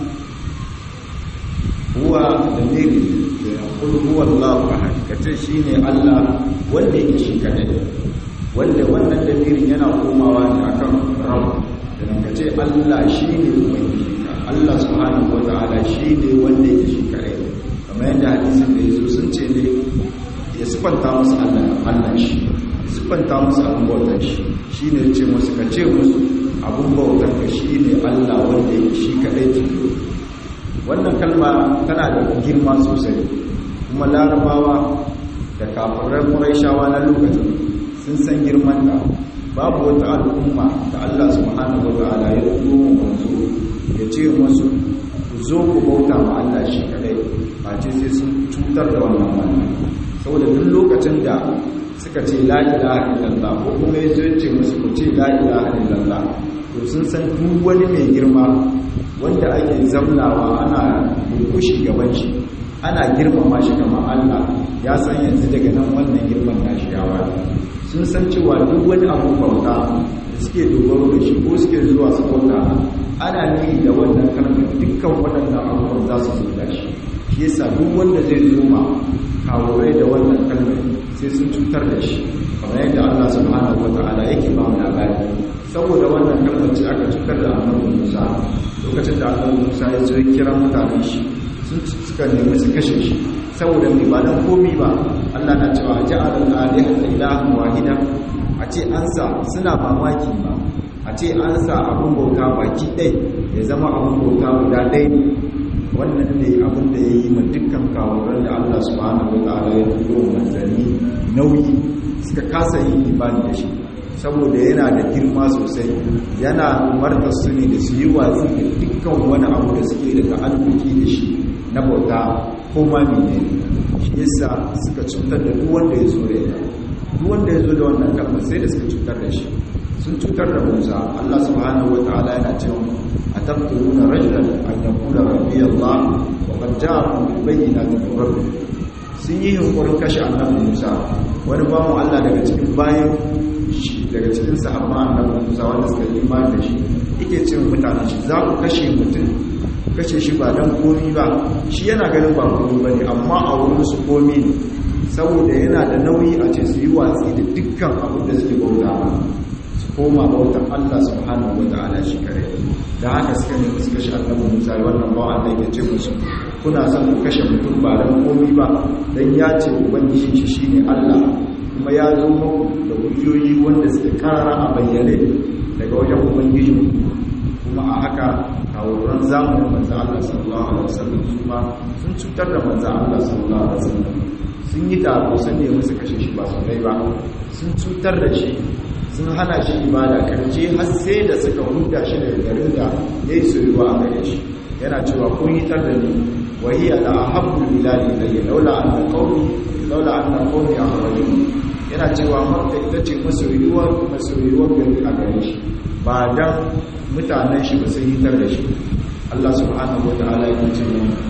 huwa da niri da kul huwa Allahu ahad ka ce shine Allah wanda yake shi kadai wanda wannan damirin yana komawa ne akan rabb Allah shine ubangiji ka Allah subhanahu wataala shine wanda yake shi kare kamar yadda hadisin da yazo sun ce ne ya sifanta musu Allah Allah shi sifanta musu abun bautar shi shine ya ce musu ka ce musu abun bautar ka shine Allah wanda yake shi kare tilo wannan kalma tana da girma sosai kuma larabawa da kafirai Qurayshawa na lokacin sun san girman ta babu wata al'umma da Allah subhanahu wataala ya turo manzo ya ce musu ku zo ku bauta ma Allah shi kadai ba ce sai sun cutar da wannan wannan saboda duk lokacin da suka ce la ilaha illallah ko kuma ya ce musu ku ce la ilaha illallah to sun san duk wani mai girma wanda ake zamnawa ana kushi gaban shi ana girmama shi kamar Allah ya san yanzu daga nan wannan girman nashi ya wani sun san cewa duk wani abu bauta da suke dogaro da shi ko suke zuwa su bauta ana nihi da wannan kalmar dukkan waɗannan abubuwan za su zo da shi shi yasa duk wanda zai zo ma kawurai da wannan kalmar sai sun cutar da shi kamar yadda Allah subhanahu wata'ala yake ba mu labari saboda wannan kalmar ce aka cutar da annabi Musa lokacin da annabi Musa ya zo kira mutanen shi sun suka nemi su kashe shi saboda mai ba dan komi ba Allah na cewa ja'alul alihata ilahan wahida a ce an sa suna mamaki ba a ce an sa abun bauta baki ɗai ya zama abun bauta guda ɗai wannan ne abin da ya yi ma dukkan kawarar da Allah subhanahu wa ta'ala ya turo manzanni nauyi suka kasa yin imani da shi saboda yana da girma sosai yana umartar su ne da su yi watsi da dukkan wani abu da suke da ta'alluki da shi na bauta ko ma mene shi yasa suka cutar da duk wanda ya zo da ita duk wanda ya zo da wannan kalmar sai da suka cutar da shi sun cutar da Musa Allah subhanahu wataala yana cewa ataqtuluna rajulan an yaqula rabbi Allah wa qad ja'akum bil bayyinati min rabbikum sun yi yunkurin kashe annabi Musa wani bawan Allah daga cikin bayan daga cikin sahabban annabi Musa wanda suka yi imani da shi yake cewa mutanen shi za ku kashe mutum kashe shi ba dan komi ba shi yana ganin ba komi ba ne amma a wurin su komi ne saboda yana da nauyi a ce su yi watsi da dukkan abin da suke bauta ba su koma bautar Allah subhanahu wa ta'ala shi kare da haka suka nemi su kashe annabi Musa wannan bawan da yake ce musu kuna son ku kashe mutum ba dan komi ba dan ya ce ubangiji shi shine Allah kuma ya zo muku da hujjoji wanda suke karara a bayyane daga wajen ubangiji kuma a haka kawuran zamanin manzo Allah sallallahu alaihi wasallam kuma sun cutar da manzo Allah sallallahu alaihi wasallam sun yi taro sun ne musu kashe shi ba su dai ba sun cutar da shi sun hana shi ibada karshe har sai da suka huda shi daga garin da yayi soyuwa a gare shi yana cewa kun yi tar da ni wa hiya la ahabbu biladi ilayya laula anna qawmi laula anna qawmi akhrajuni yana cewa makka ita ce masoyuwa masoyuwa gari a gare shi ba dan mutanen shi ba sun yi tar da shi Allah subhanahu wa ta'ala ya ce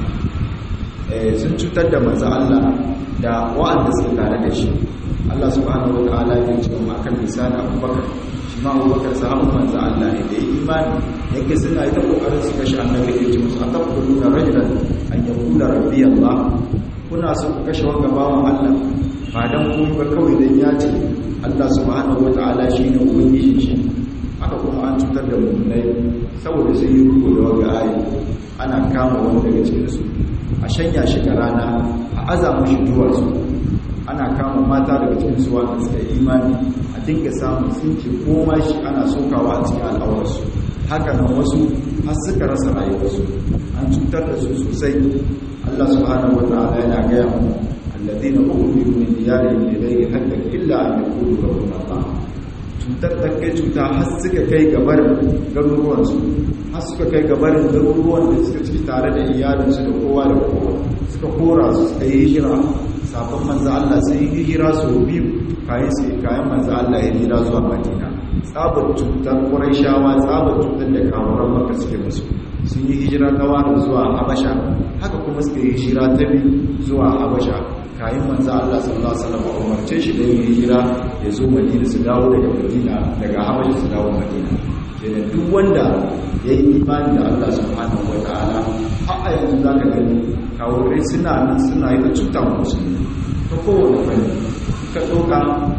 eh sun cutar da manzo Allah da wa'anda suka tare da shi Allah subhanahu wa ta'ala ya ce ma kan misali Abubakar shi ma Abubakar sahabban manzo Allah ne da imani yake suna yi ta kokarin su kashe annabi ya ce musu ataquluna rajulan an yaqula rabbi Allah kuna so ku kashe wanga bawan Allah ba dan kuma ba kawai dan ya ce Allah subhanahu wa ta'ala shine ubangiji shi haka kuma an cutar da mummunai saboda sun yi ruko da waga ayi ana kama wani daga cikinsu a shanya shi ga rana a aza mashi duwatsu ana kama mata daga cikinsu wanda suka yi imani a dinga samun tsinke koma shi ana sokawa a cikin al'awarsu haka nan wasu har suka rasa rayuwarsu an cutar da su sosai Allah subhanahu wa ta'ala yana gaya mu alladheena ukhrijuu min diyarihim li ghayri haqqin illa an yaqulu rabbuna Allah cutar da kai cuta har suka kai gabar garuruwansu har suka kai gabarin garuruwan da suka ciki tare da iyalinsu da kowa da kowa suka kora su suka yi hijira sabon manzo Allah sai yi hijira su biyu kayan sai kayan manzo Allah ya hijira zuwa Madina tsabar cutar Qurayshawa tsabar cutar da kawaran Makka suke musu sun yi hijira ta wani zuwa Habasha haka kuma suka yi hijira ta biyu zuwa Habasha kayan manzo Allah sallallahu alaihi wasallam umarce shi da yin hijira ya zo Madina su dawo daga Madina daga Habasha su dawo Madina kenan duk wanda ya yi imani da Allah subhanahu wataala har a yanzu zaka gani kawai suna nan suna yi ta cuta musulmi ta kowane fanni ka ɗauka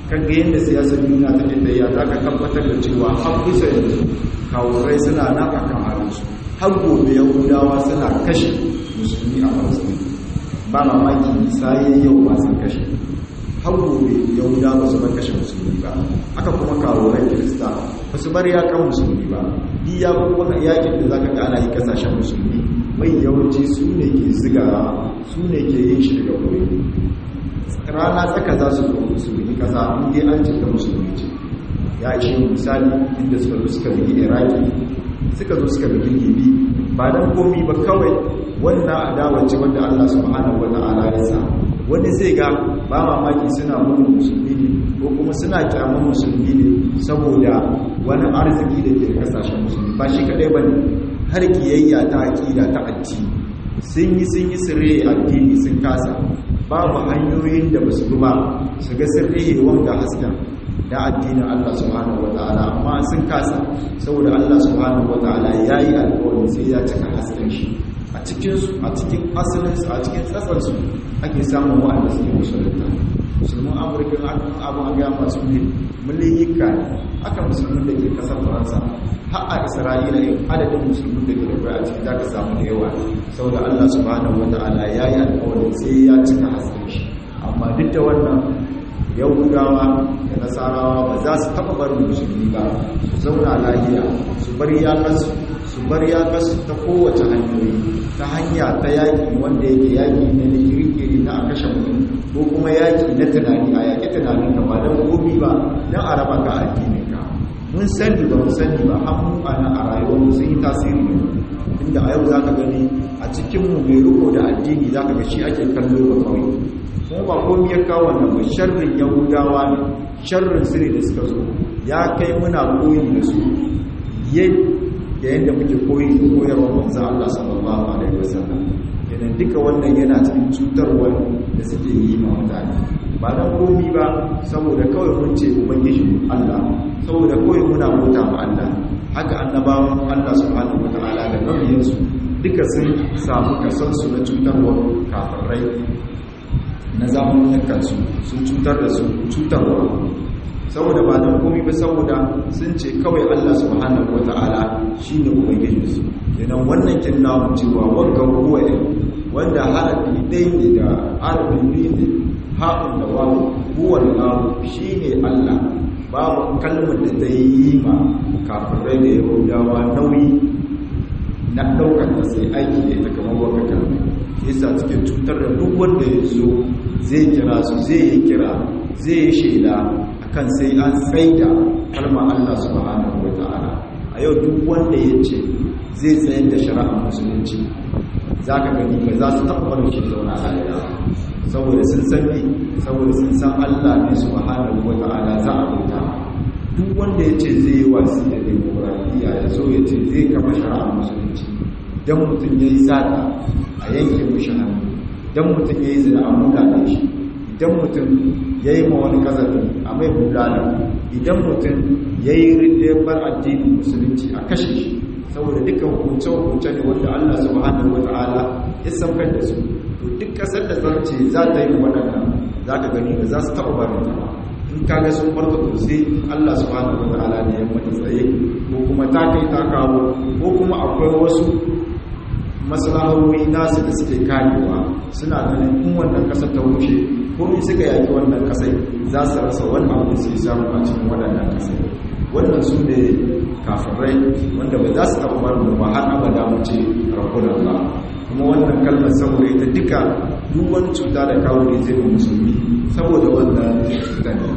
kan ga yadda siyasar duniya ta tafiya za ka tabbatar da cewa har kusa yanzu kawurai suna nan a kan harinsu har gobe yahudawa suna kashe musulmi a falasɗin ba mamaki sai yau ba sun kashe har gobe yahudawa ba su bar kashe musulmi ba haka kuma kawurai kirista ba su bar yakan musulmi ba iya kuma yakin da za ka ga ana yi kasashen musulmi mai yawanci su ne ke zigawa su ne ke yin shi daga koyi rana tsaka za su zo musulmi kasa inda an cika musulmi ce ya ishe misali inda suka zo suka bigi iraki suka zo suka bigi libi ba don komi ba kawai wannan adawa ce wanda Allah subhanahu wata'ala ya sa wani zai ga ba mamaki suna gudun musulmi ne ko kuma suna kyamun musulmi ne saboda wani arziki da ke kasashen musulmi ba shi kadai ba ne har kiyayya ta aƙida ta addini sun yi sun yi sirri addini sun kasa babu hanyoyin da ba su ba su ga sirri wanda hasken da addinin Allah subhanahu wataala amma sun kasa saboda Allah subhanahu wataala yayi alƙawari sai ya cika hasken shi a cikin su a cikin asalin su a cikin tsatsan su ake samun wa'anda suke musulunta musulmin Amurka akan abu a ga masu ne muliyika aka musulmin da ke kasar Faransa har a Isra'ila in adadin musulmin da ke da kai a ciki zaka samu da yawa saboda Allah subhanahu wataala yayi alƙawari sai ya cika hasken shi amma duk da wannan yahudawa da nasarawa ba za su taɓa barin musulmi ba su zauna lahiya su bar yaƙasu su bar yaƙasu ta kowace hanyoyi ta hanya ta yaƙi wanda yake yaƙi ne na kirkiri na a kashe mutum ko kuma yaƙi na tunani a yaƙi tunanin ka ba don gobi ba don a raba ka addinin ka mun sani ba mun sani ba hannu a nan a rayuwar mu sun yi tasiri ne inda a yau za ka gani a cikinmu mai riko da addini za ka ga shi ake kallo ba kawai kuma ba komi ya kawo wannan ba sharrin yahudawa ne sharrin sirri da suka zo ya kai muna koyi da su yayin da muke koyi da koyarwa manzo Allah sallallahu alaihi wasallam idan duka wannan yana cikin cutarwa da suke yi ma mutane ba dan komi ba saboda kawai mun ce ubangiji Allah saboda kawai muna bauta ma Allah haka annabawan Allah subhanahu wataala da nabiyansu duka sun samu kasansu na cutarwa kafirai na zamanin kansu sun cutar da su cutarwa saboda ba don komi ba saboda sun ce kawai Allah subhanahu wata'ala shine ubangijinsu idan wannan kin namu cewa wanga huwa ne wanda harafi ɗaya ne da harafin biyu ne haɗin da wawu huwa Allah shine Allah babu kalmar da ta yi ma kafirai da yahudawa nauyi na ɗaukar da sai aiki da ita kamar waka kalmar yasa cikin cutar da duk wanda ya zo zai kira su zai yi kira zai yi shaida akan sai an tsaida kalmar Allah subhanahu wata'ala a yau duk wanda ya ce zai tsayar da shari'ar musulunci za ka gani ba za su taɓa wani shi zauna a saboda sun sani saboda sun san Allah ne subhanahu wata'ala za a rubuta duk wanda ya ce zai yi wasi da demokuraɗiyya ya zo ya ce zai kafa shari'ar musulunci don mutum ya yi sata a yanke mushi hannu don mutum ya yi zina a mutane shi idan mutum ya yi ma wani kazafi a mai bulala idan mutum ya yi bar addinin musulunci a kashe shi saboda dukkan hukunce-hukunce ne wanda Allah subhanahu wa ta'ala ya saukar da su to duk kasar da zarce za ta yi waɗannan za ka gani ba za su taɓa barin ta ba in ka ga sun farka to sai Allah subhanahu wa ta'ala ne ya mata tsaye ko kuma ta kai ta kawo ko kuma akwai wasu maslahohi nasu da suke karewa suna ganin in wannan kasar ta wuce ko in suka yaki wannan kasai za su rasa wani abu da su samu a cikin waɗannan kasai wannan su ne kafirai wanda ba za su taɓa barin ba har abada mu ce rabbul Allah kuma wannan kalmar saboda ita duka duk wani cuta da kawo ne zai musulmi saboda wannan cuta ne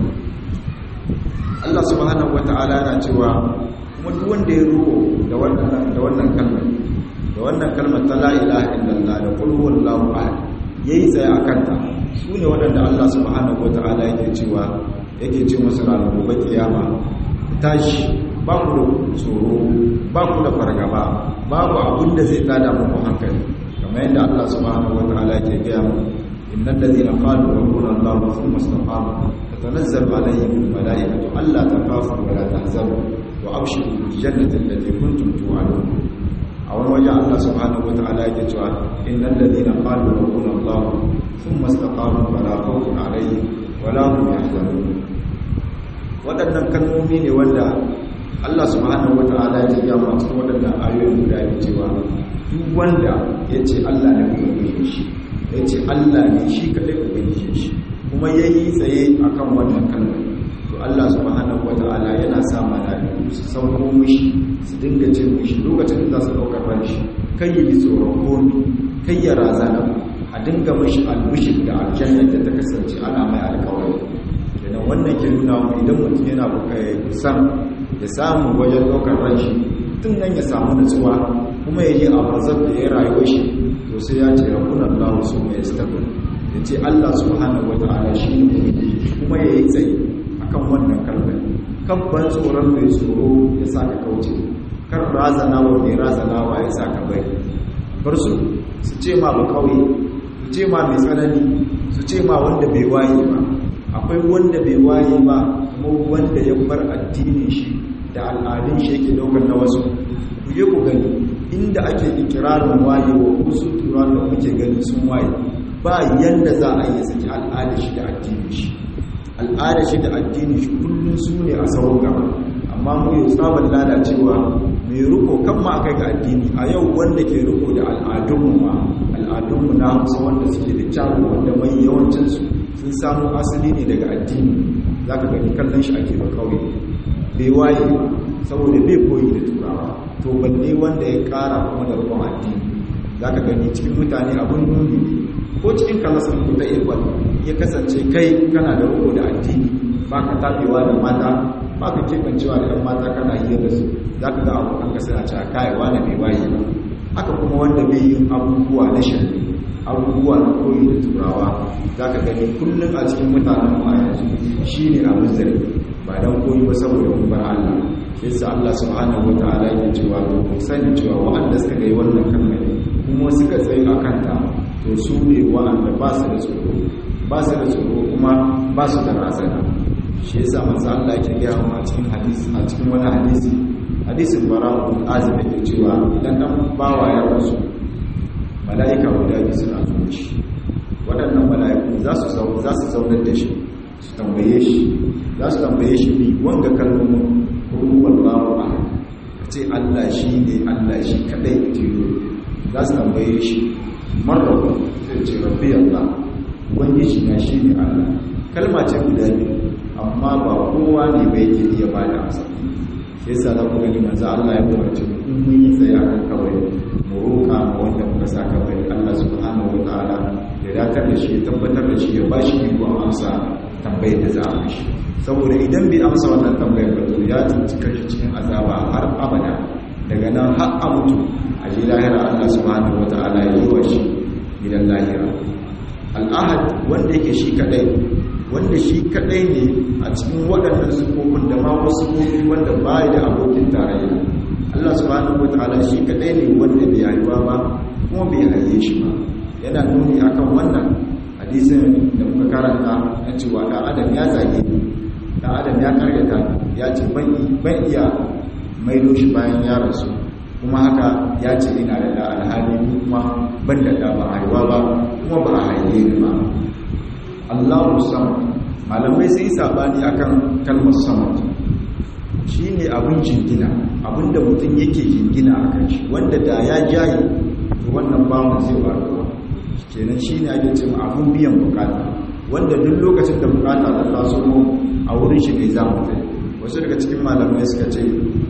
Allah subhanahu wata'ala yana cewa kuma duk wanda ya ruko da wannan da wannan kalmar da wannan kalmar ta la ilaha illallah da qul huwallahu ahad yayi tsaye akan ta su ne waɗanda Allah subhanahu wata'ala yake cewa yake ce musu ranar gobe kiyama tashi ba ku da tsoro ba ku da fargaba babu abin da zai tada muku hankali kamar yadda Allah subhanahu wata'ala yake gaya mu innal ladina qalu rabbuna Allah thumma istaqamu tatanazzalu alaihim almalaikatu alla takhafu wa la tahzanu wa abshiru bil jannati allati kuntum tu'adun a wani wajen Allah subhanahu wata'ala yake cewa innal ladina qalu rabbuna Allah thumma istaqamu fala khawfun alaihim wa la hum yahzanun waɗannan kalmomi ne wanda Allah subhanahu wata'ala ya gaya ma cikin waɗannan ayoyin guda biyu cewa duk wanda ya ce Allah ne ubangijin shi ya ce Allah ne shi kadai ubangijin shi kuma ya yi tsaye akan wannan kalmar to Allah subhanahu wata'ala yana sa mala'iku su sauko mishi su dinga ce mishi lokacin da za su ɗaukar ran shi kai yi tsoron komi kai ya razana a dinga mashi albishir da aljannar da ta kasance ana mai alkawari idan wannan ke nuna mu idan mutum yana kusan ya samu wajen ɗaukar ranshi tun nan ya samu nutsuwa kuma ya yi a barzar da ya rayuwa shi to sai ya ce rakunan lahu su mai istabin ya ce Allah subhanahu wa ta'ala shi ne kuma ya yi tsaye akan wannan kalmar kabban tsoron mai tsoro ya sa ka kauce kar razanawa mai razanawa ya sa ka bari bar su su ce ma ba kauye su ce ma mai tsanani su ce ma wanda bai waye ba akwai wanda bai waye ba kuma wanda ya bar addinin shi da al'adun shi yake daukar na wasu ku je ku gani inda ake ikirarin waye wa wasu turan da kuke gani sun waye ba yanda za a yi saki al'adar shi da addinin shi al'adar shi da addinin shi kullum su ne a sauran gaba amma mu yi tsabar lalacewa mai riko kan ma kai ga addini a yau wanda ke riko da al'adunmu ma al'adunmu na hausa wanda suke da kyawu wanda mai yawancinsu sun samu asali ne daga addini za ka gani kallon shi ake ba kawai bai waye ba saboda bai koyi da turawa to balle wanda ya kara kuma da rikon addini za ka gani cikin mutane abin nuni ko cikin kalasar ku ta ikon ya kasance kai kana da riko da addini ba ka tabewa da mata ba ka kebancewa da yan mata kana iya da su za ka ga abokan ka suna cewa kayawa na bai waye ba haka kuma wanda bai yin abubuwa na shirme abubuwa na koyi da turawa za ka gani kullum a cikin mutanen mu a yanzu shi ne abin zargi ba don koyi ba saboda kumbar Allah shi yasa Allah subhanahu wa ta'ala yake cewa ku sani cewa wa'anda suka ga wannan kalmar kuma suka tsaye a kanta to su ne wa'anda ba su da tsoro ba su da tsoro kuma ba su da razana shi yasa manzo Allah yake gaya mu a cikin hadisi a cikin wani hadisi hadisin Bara'u bin Azib yake cewa idan dan bawa ya rasu mala'ika guda biyu suna zuwa shi waɗannan mala'iku za su za su zaunar da shi su tambaye shi za su tambaye shi bi wanga kalmomin kullu wallahu ahad ce Allah shi ne Allah shi kadai tilo za su tambaye shi marrabu sai ce rabbi Allah ubangiji na shi ne Allah kalma ce guda biyu amma ba kowa ne bai ke iya ba da amsa sai sa za ku gani manzo Allah ya umarci in mun yi tsaye a kan kawai mu roƙa ma wanda muka sa kawai Allah subhanahu wa ta'ala ya dakar da shi ya tabbatar da shi ya ba shi iko amsa tambayar da za a mishi saboda idan bai amsa wannan tambayar ba to ya tsinci kashi cikin azaba har abada daga nan har a mutu a ji lahira Allah subhanahu wa ta'ala ya yi wa shi gidan lahira al'ahad wanda yake shi kadai wanda shi kadai ne a cikin waɗannan sufofin da ma wasu sufofi wanda ba da abokin tarayya Allah subhanahu wataala shi kadai ne wanda bai haifa ba kuma bai haife shi ba yana nuni akan wannan hadisin da muka karanta na cewa ɗan adam ya zage ɗan adam ya karyata ya ce ban iya maido shi bayan ya rasu kuma haka ya ce ina da da alhali kuma ban da da ba haihuwa ba kuma ba a haife ni ba Allahu samad malamai sai sabani akan kalmar samad shine abin jingina abinda mutum yake jingina akan shi wanda da ya jaye to wannan bamu zai faruwa kenan shine ake cewa abun biyan bukata wanda duk lokacin da bukata ta taso a wurin shi ne zamu tafi wasu daga cikin malamai suka ce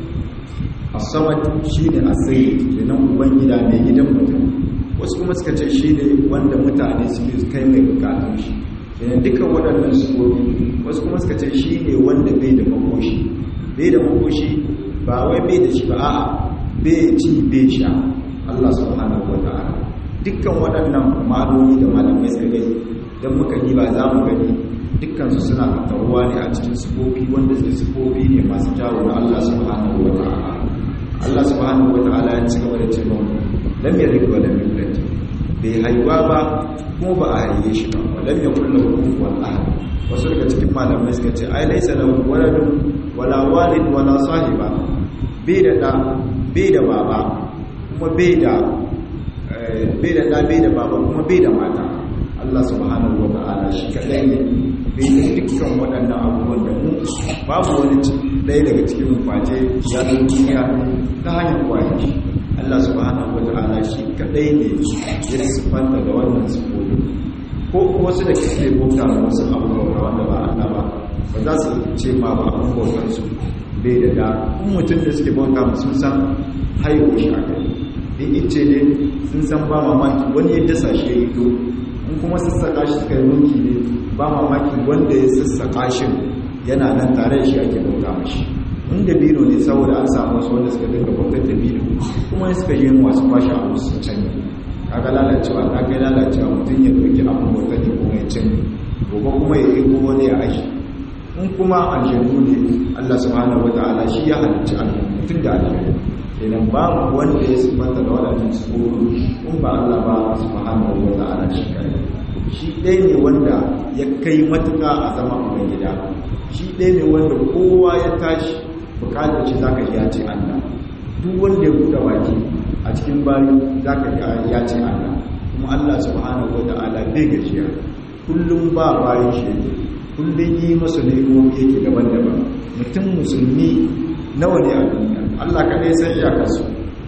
as-samad shine as-sayyid kenan ubangida mai gidan mutum wasu kuma suka ce shine wanda mutane suke kai mai bukatun shi kenan dukkan waɗannan sufofi wasu kuma suka ce shine wanda bai da makoshi bai da makoshi ba wai bai da shi ba a'a bai ci bai sha Allah subhanahu wataala dukkan waɗannan ma'anoni da malamai suka gani dan muka yi ba za mu gani dukkan su suna tattaruwa ne a cikin sufofi wanda su sufofi ne masu kyawu na Allah subhanahu wataala Allah subhanahu wataala ya ci gaba da cewa lam yalid wa lam yulad bai haihuwa ba kuma ba a haife shi ba walam yakul lahu kufuwan ahad wasu daga cikin malamai suka ce ai laysa lahu waladun wala walid wala sahiba bai da da bai da baba kuma bai da bai da da bai da baba kuma bai da mata Allah subhanahu wataala shi kadai ne bai da dukkan waɗannan abubuwan da mu babu wani ɗaya daga cikin face ya zo duniya ta hanyar kwaye shi Allah subhanahu wata'ala shi kadai ne ya sifanta da wannan sifofi ko wasu da kake bauta da wasu abubuwa wanda ba Allah ba ba za su ce ma ba abin bautar su bai da da kun mutum da suke bauta mu sun san haihuwa shi a kai in ice ne sun san ba mamaki wani ya dasa shi ya yi to in kuma sassaka shi suka yi mulki ne ba mamaki wanda ya sassaka shi yana nan tare da shi ake bauta mashi in da biro ne saboda an samu wasu wanda suka dinga bautar da biro kuma suka yi masu kwashe abu su canyi kaga lalacewa ta kai lalacewa mutum ya ɗauki abin bautar da kuma ya canyi gobe kuma ya yi gobe ne a aiki in kuma aljanu ne Allah subhanahu wata'ala shi ya halicci aljanu mutum da aljanu kenan babu wanda ya sifanta da wadannan tsoro in ba Allah ba subhanahu wata'ala shi kai shi ɗaya ne wanda ya kai matuƙa a zama a gida shi ɗaya ne wanda kowa ya tashi bukatar shi zaka iya ce Allah duk wanda ya buɗe baki a cikin bayi zaka iya ce Allah kuma Allah subhanahu wata'ala bai gajiya kullum ba bayan shi kullum yi masa nemomi yake daban-daban mutum musulmi nawa ne a duniya Allah kaɗai san iyakarsu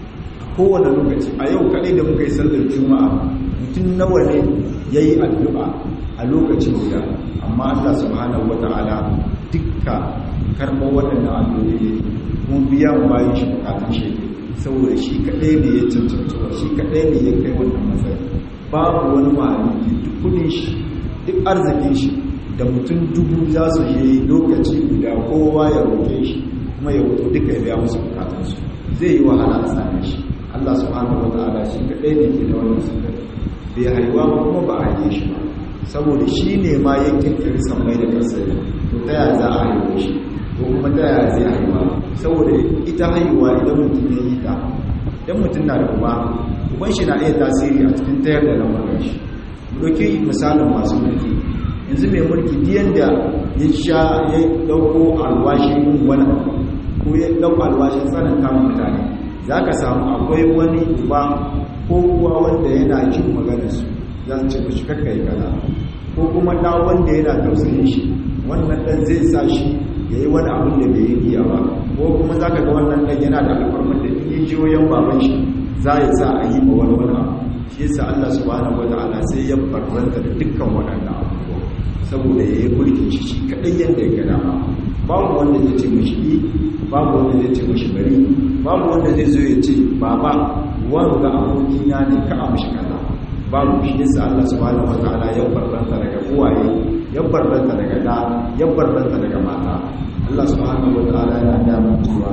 kowane lokaci a yau kaɗai da muka yi sallar juma'a mutum nawa ne ya yi addu'a a lokaci guda amma Allah subhanahu wata'ala dukka karɓar waɗannan addu'o'i ne kuma biya mu bayan shi bukatun shi saboda shi kaɗai ne ya cancancewa shi kaɗai ne ya kai wannan matsayi babu wani mahalicci duk kudin shi duk arzikin shi da mutum dubu za su yi lokaci guda kowa ya roƙe shi kuma ya wuto duka ya biya musu bukatunsu zai yi wahala a same shi Allah subhanahu wata'ala shi kaɗai ne ke da wannan sifar bai haihuwa ba kuma ba a haife shi ba saboda shi ne ma ya kirkiri sammai da ƙasar to ta yaya za a haihu shi ko kuma ta yaya zai haihuwa saboda ita haihuwa idan mutum ya yi ta idan mutum na da uba uban shi na iya tasiri a cikin tayar da lamarin shi mu ɗauki misalin masu mulki yanzu mai mulki diyan da ya sha ya ɗauko alwashin yin wani ko ya ɗauko alwashin tsananta mutane za ka samu akwai wani uba ko kuwa wanda yana jin maganarsu za su ce ku shi kakka yi kaza ko kuma ɗa wanda yana tausayin shi wannan ɗan zai sa shi ya yi wani abin da bai yi iya ba ko kuma za ka ga wannan ɗan yana da alfarmar da in yi jiyoyin baban shi za ya sa a yi ma wani wani abu shi yasa Allah subhanahu wata'ala sai ya farranta da dukkan waɗannan abubuwa saboda ya yi mulkin shi shi kaɗai yadda ya gada ba babu wanda zai ce mashi yi babu wanda zai ce mashi bari babu wanda zai zo ya ce baba wanga abokina ne ka a mashi kaza babu shi yasa Allah subhanahu wataala ya barbanta daga uwaye ya barbanta daga da ya barbanta daga mata Allah subhanahu wataala yana da mutuwa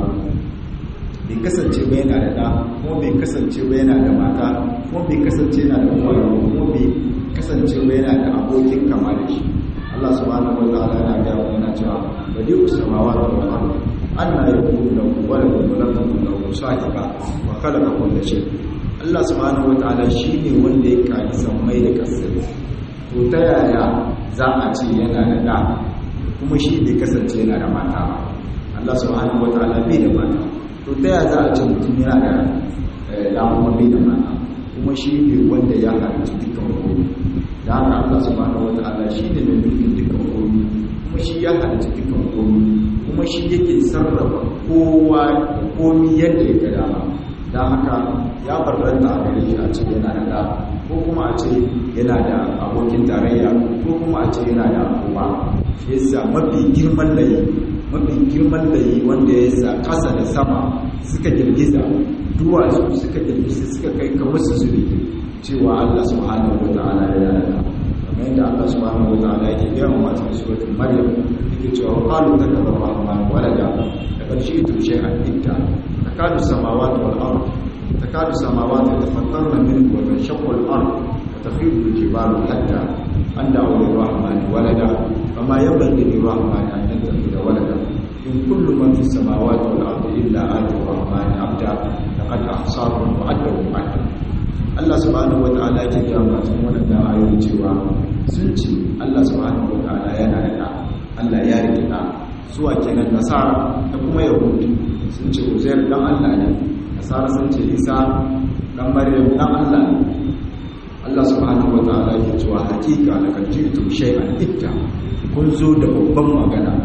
bai kasance ba yana da da kuma bai kasance ba yana da mata kuma bai kasance yana da uwaye kuma bai kasance ba yana da abokin kama da shi Allah subhanahu wataala yana da yana cewa badi'u samawati wal ardi anna yakunu lahu waladun wa lam takun lahu sahiba wa khalaqa kulla shay Allah subhanahu wataala shine wanda ya kani sammai da kasai to ta yaya za a ce yana da da kuma shi bai kasance yana da mata ba Allah subhanahu wataala bai da mata to ta yaya za a ce mutum yana da da kuma bai da mata kuma shi ne wanda ya halicci dukkan komai da haka Allah subhanahu wataala shi ne mai mulkin dukkan komai kuma shi ya halicci dukkan komai kuma shi yake sarrafa kowa da komai yadda ya ga dama da haka ya barranta a gare shi a ce yana da da ko kuma a ce yana da abokin tarayya ko kuma a ce yana da uba shi yasa mafi girman layi mafi girman layi wanda ya sa kasa da sama suka girgiza duwatsu suka girgiza suka kai kamar su zuri cewa Allah subhanahu wataala ya yana da kamar yadda Allah subhanahu wataala yake gaya wa cikin suratul maryam yake cewa qalu takadara rahman walada laqad shi'tu shay'an idda takadu samawati wal ard takadu samawati tafattarna minhu wa tanshaqqu al ard wa takhiru al jibalu hatta an da'u lir rahmani walada fama yanbaghi lir rahmani an yattakhidha walada in kullu man fis samawati wal ard illa ati rahmani abda laqad ahsahum wa addahum adda Allah subhanahu wata'ala yake gaya wa cikin wannan ayoyi cewa sun ce Allah subhanahu wata'ala yana da Allah ya rike da zuwa kenan nasara da kuma yahudi sun ce uzair dan Allah ne nasara sun ce isa dan maryam dan Allah ne Allah subhanahu wata'ala yake cewa hakika laqad ji'tum shay'an idda kun zo da babban magana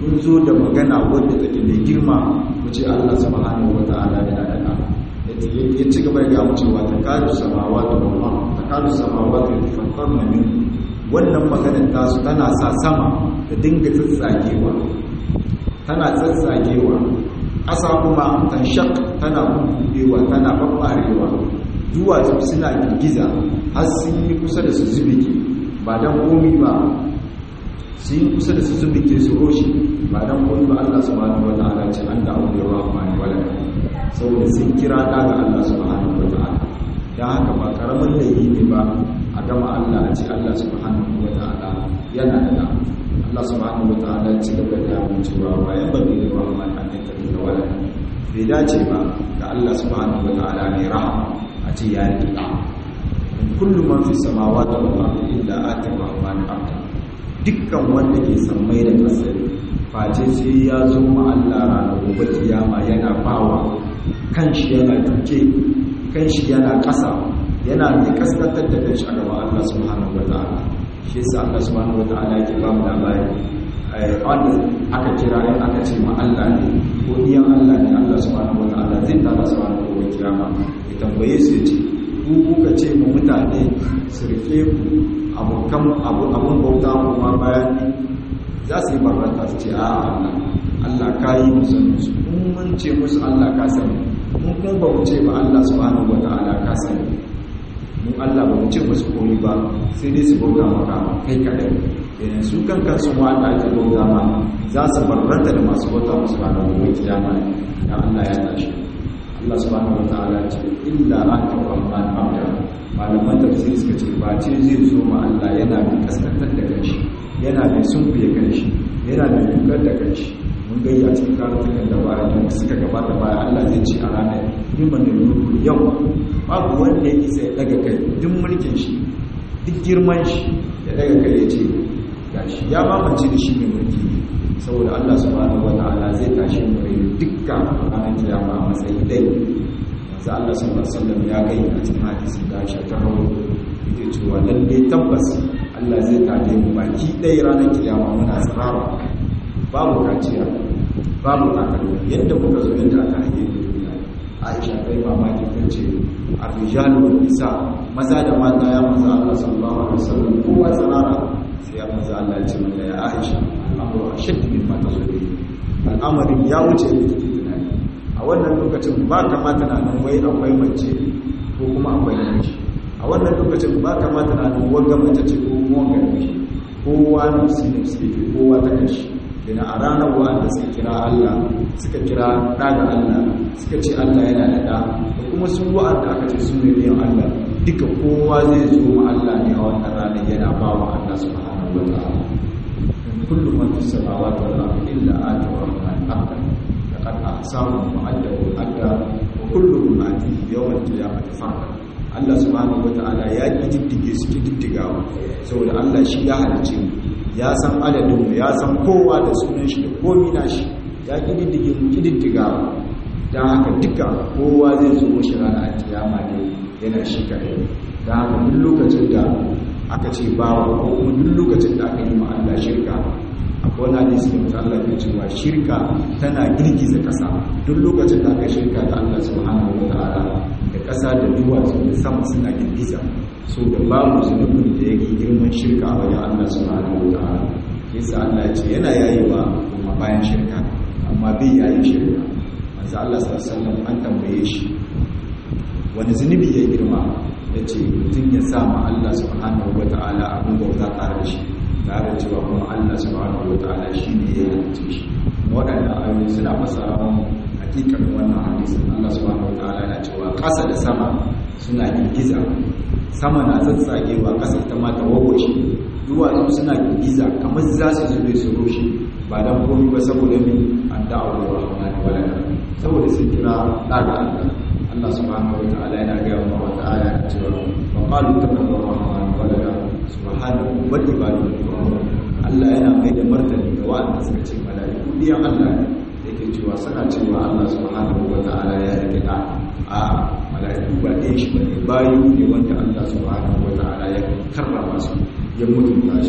kun zo da magana wadda take mai girma ku ce Allah subhanahu wata'ala yana da ɗa ya ci gaba da mu cewa ta kadu samawati wal ard ta kadu samawati yafattarna min wannan maganar tasu tana sa sama ta dinga tsatsagewa tana tsatsagewa ƙasa kuma tanshaq tana buɗewa tana babbarewa duwatsu suna girgiza har sun yi kusa da su zubike ba dan komi ba sun yi kusa da su zubike su roshi ba dan komi ba Allah subhanahu wataala ce an da aure rahmani walaka saboda sun kira da ga Allah subhanahu wataala dan haka ba karamin laifi ne ba a gama Allah a ce Allah subhanahu wataala yana da Allah subhanahu wataala ci gaba da mu cewa bayan bari da rahman an ta da walaka bai dace ba ga Allah subhanahu wataala ne rahama a ce ya yi da kullum man fi samawati wal ardi illa ati rahman abda dukkan wanda ke sammai da ƙasar face sai ya zo ma Allah ranar gobe kiyama yana bawa kanshi yana duke kanshi yana ƙasa yana mai kaskantar da kanshi a gaban Allah subhanahu wataala shi yasa Allah subhanahu wataala yake ba mu labari wanda aka kira in aka ce ma Allah ne ko iyan Allah ne Allah subhanahu wataala zai taba su ranar gobe kiyama ya tambaye su ya ce ku kuka ce mu mutane su rike ku abokan abun bauta kuma bayan za su yi barrata su ce a Allah Allah ka yi musu musu mun ce musu Allah ka sani mun kuma ba mu ce ba Allah subhanahu wataala ka sani mun Allah ba mu ce musu komai ba sai dai su bauta maka kai kadai idan su kankan su ma Allah ya bauta ma za su barrata da masu bauta musu ranar gobe kiyama da Allah ya tashi Allah subhanahu wataala ce illa anta rahman abda malaman tafsiri suka ce ba ce zai zo ma Allah yana mai kaskantar da kanshi yana mai sunkuye kanshi yana mai dukar da kanshi mun gayya cikin karatukan da baya da suka gabata baya Allah zai ce a ranar liman da mulku yau babu wanda ya isa ya daga kai duk mulkin shi duk girman shi ya daga kai ya ce gashi ya mamance da shi mai mulki saboda Allah subhanahu wataala zai tashi mu rai dukkan ranar kiyama a matsayin dai yanzu Allah sallallahu alaihi wasallam ya gayya a cikin hadisi da Aisha ta rawo yake cewa lalle tabbas Allah zai taje mu baki dai ranar kiyama muna tsara babu kaciya babu takalmi yadda muka zo yadda aka hage duniya Aisha kai mamaki ta ce ar-rijalu wan nisa maza da mata ya maza Allah sallallahu alaihi wasallam kowa tsara sai ya maza Allah ya ce mata ya Aisha al'amru ashaddu mimma tasawwuri al'amarin ya wuce da kike tunani a wannan lokacin ba kamata na nan wai akwai mace ko kuma akwai namiji a wannan lokacin ba kamata na nan wanga mace ce ko kuma wanga namiji kowa ne su ne suke kowa ta kashi dina a ranar wa'anda suka kira Allah suka kira ɗaga Allah suka ce Allah yana da ɗa da kuma su wa'anda aka ce su ne biyan Allah duka kowa zai zo ma Allah ne a wannan ranar yana ba wa Allah subhanahu wa ta'ala in kullum man fi samawati wal ardi illa ati rahman abda laqad ahsahum wa addahu adda wa kulluhum atihi yawm al-qiyamati farda Allah subhanahu wa ta'ala ya kididdige su kididdigawa saboda Allah shi ya halice mu ya san adadinmu ya san kowa da sunan shi da komi na shi ya kididdige mu kididdiga don haka duka kowa zai zo mashi rana a kiyama ne yana shi kaɗai don haka duk lokacin da aka ce bawa ko kuma duk lokacin da aka yi ma Allah shirka akwai wani hadisi da mutum Allah ya cewa shirka tana girgiza ƙasa duk lokacin da aka shirka da Allah subhanahu wa ta'ala da ƙasa da duwatsu da sama suna girgiza so da babu zunubin da yake girman shirka a wajen Allah subhanahu wa ta'ala yasa Allah ya ce yana yayewa kuma bayan shirka amma bai yayi shirka manzo Allah sallallahu alaihi wasallam an tambaye shi wani zunubi ya girma yace mutum ya sa ma Allah subhanahu wa ta'ala abin bauta tare da shi tare da cewa kuma Allah subhanahu wa ta'ala shine ya halice shi waɗannan ayoyi suna fassara mu hakikanin wannan hadisin Allah subhanahu wa ta'ala yana cewa ƙasa da sama suna girgiza sama na tsatsagewa ƙasa ita ma ta wawashe duwatsu suna girgiza kamar za su zube su rushe ba don komi ba saboda min an da'awar rahmani walada saboda sun kira ɗaga Allah Allah subhanahu wa ta'ala yana gaya wa wata aya cewa wa qalu taqabbar rahmani walada subhanahu wa ibadu Allah yana mai da martani ga wa'anda suka ce mala'iku diyan Allah ne yake cewa suna cewa Allah subhanahu wa ta'ala ya rike da a mala'iku ba ɗaya shi bane bayu ne wanda Allah subhanahu wa ta'ala ya karrama su ya mutunta shi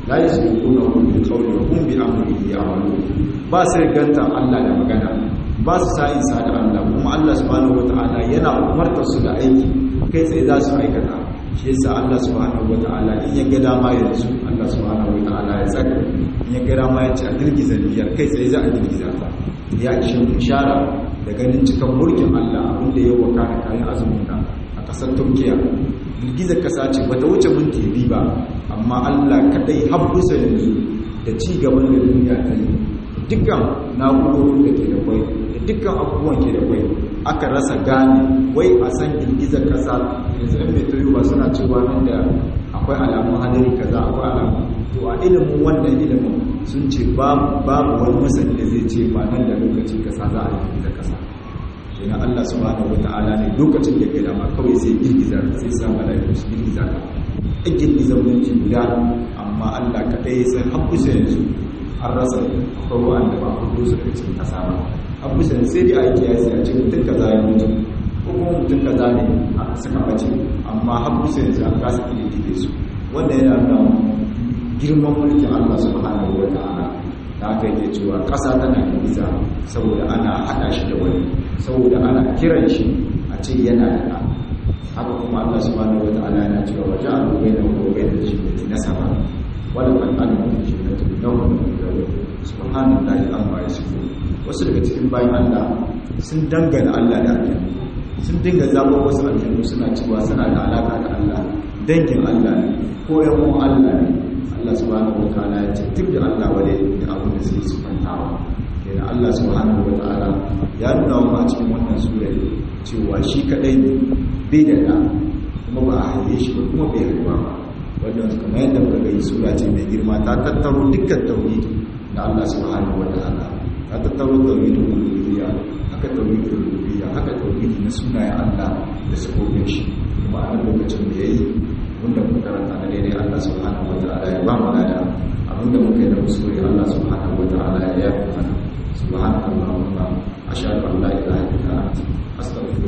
la yasbiquna bil qawli wa hum bi amrihi ya'malun ba sai ganta Allah da magana ba su sa isa da Allah kuma Allah subhanahu wataala yana umartar su da aiki kai sai za su aikata shi yasa Allah subhanahu wataala in ya ga dama yanzu Allah subhanahu wataala ya saka in ya ga dama ya ci a girgiza biyar kai sai za a girgiza ta ya ishe mu ishara da ganin cikan mulkin Allah abinda ya waka da kayan azumin nan a kasar Turkiya girgizar kasa ce bata wuce minti biyu ba amma Allah kadai habbusa yanzu da ci gaban da duniya ta yi dukkan na'urorin da ke da kwai da dukkan abubuwan ke da kwai aka rasa gane wai a san girgizar kasa yanzu ɗan mai toyo ba suna cewa nan da akwai alamun hadari kaza akwai alamun to a ilimin wannan ilimin sun ce babu wani masani da zai ce ba nan da lokacin kasa za a yi girgizar kasa kenan Allah subhanahu wata'ala ne lokacin da kai dama kawai sai girgiza sai sa malaiku su girgiza ka a girgizar minti guda amma Allah kaɗai ya san habbusa yanzu an rasa akwai wa'anda ba a kudu su daga cikin kasa ba habbusa sai dai a yi kiyasi a ce mutum kaza ya mutu ko kuma mutum kaza ne a suka bace amma habbusa yanzu an kasa ƙididdige su wanda yana nuna girman mulkin Allah subhanahu wata'ala da aka yi cewa ƙasa tana girgiza saboda ana haɗa shi da wani saboda ana kiran shi a ce yana da ɗa haka kuma Allah subhanahu wata'ala yana cewa waje a rubai da rubai da jinnati na sama wadda ban alimin da jinnati na wani da subhanahu da an ba su wasu daga cikin bayan Allah sun dangana Allah da aljannu sun dinga zaɓar wasu aljannu suna cewa suna da alaƙa da Allah dangin Allah ne ko yan Allah ne Allah subhanahu wataala ya ce duk da Allah wale da abin da suke sufantawa yana Allah subhanahu wataala ya nuna wa a cikin wannan sura cewa shi kadai ne bai da da kuma ba a haye shi ba kuma bai haihuwa ba wannan kamar yadda muka ga sura ce mai girma ta tattaro dukkan tauhidi da Allah subhanahu wataala ta tattaro tauhidul uluhiyya haka tauhidul rububiyya haka tauhidi na sunayen Allah da sifofin shi kuma a lokacin da yayi wanda muka karanta na daidai Allah subhanahu wa ta'ala ya ba mu lada abinda muka yi da musulmi Allah subhanahu wa ta'ala ya yafi mana subhanallahi wa bihamdihi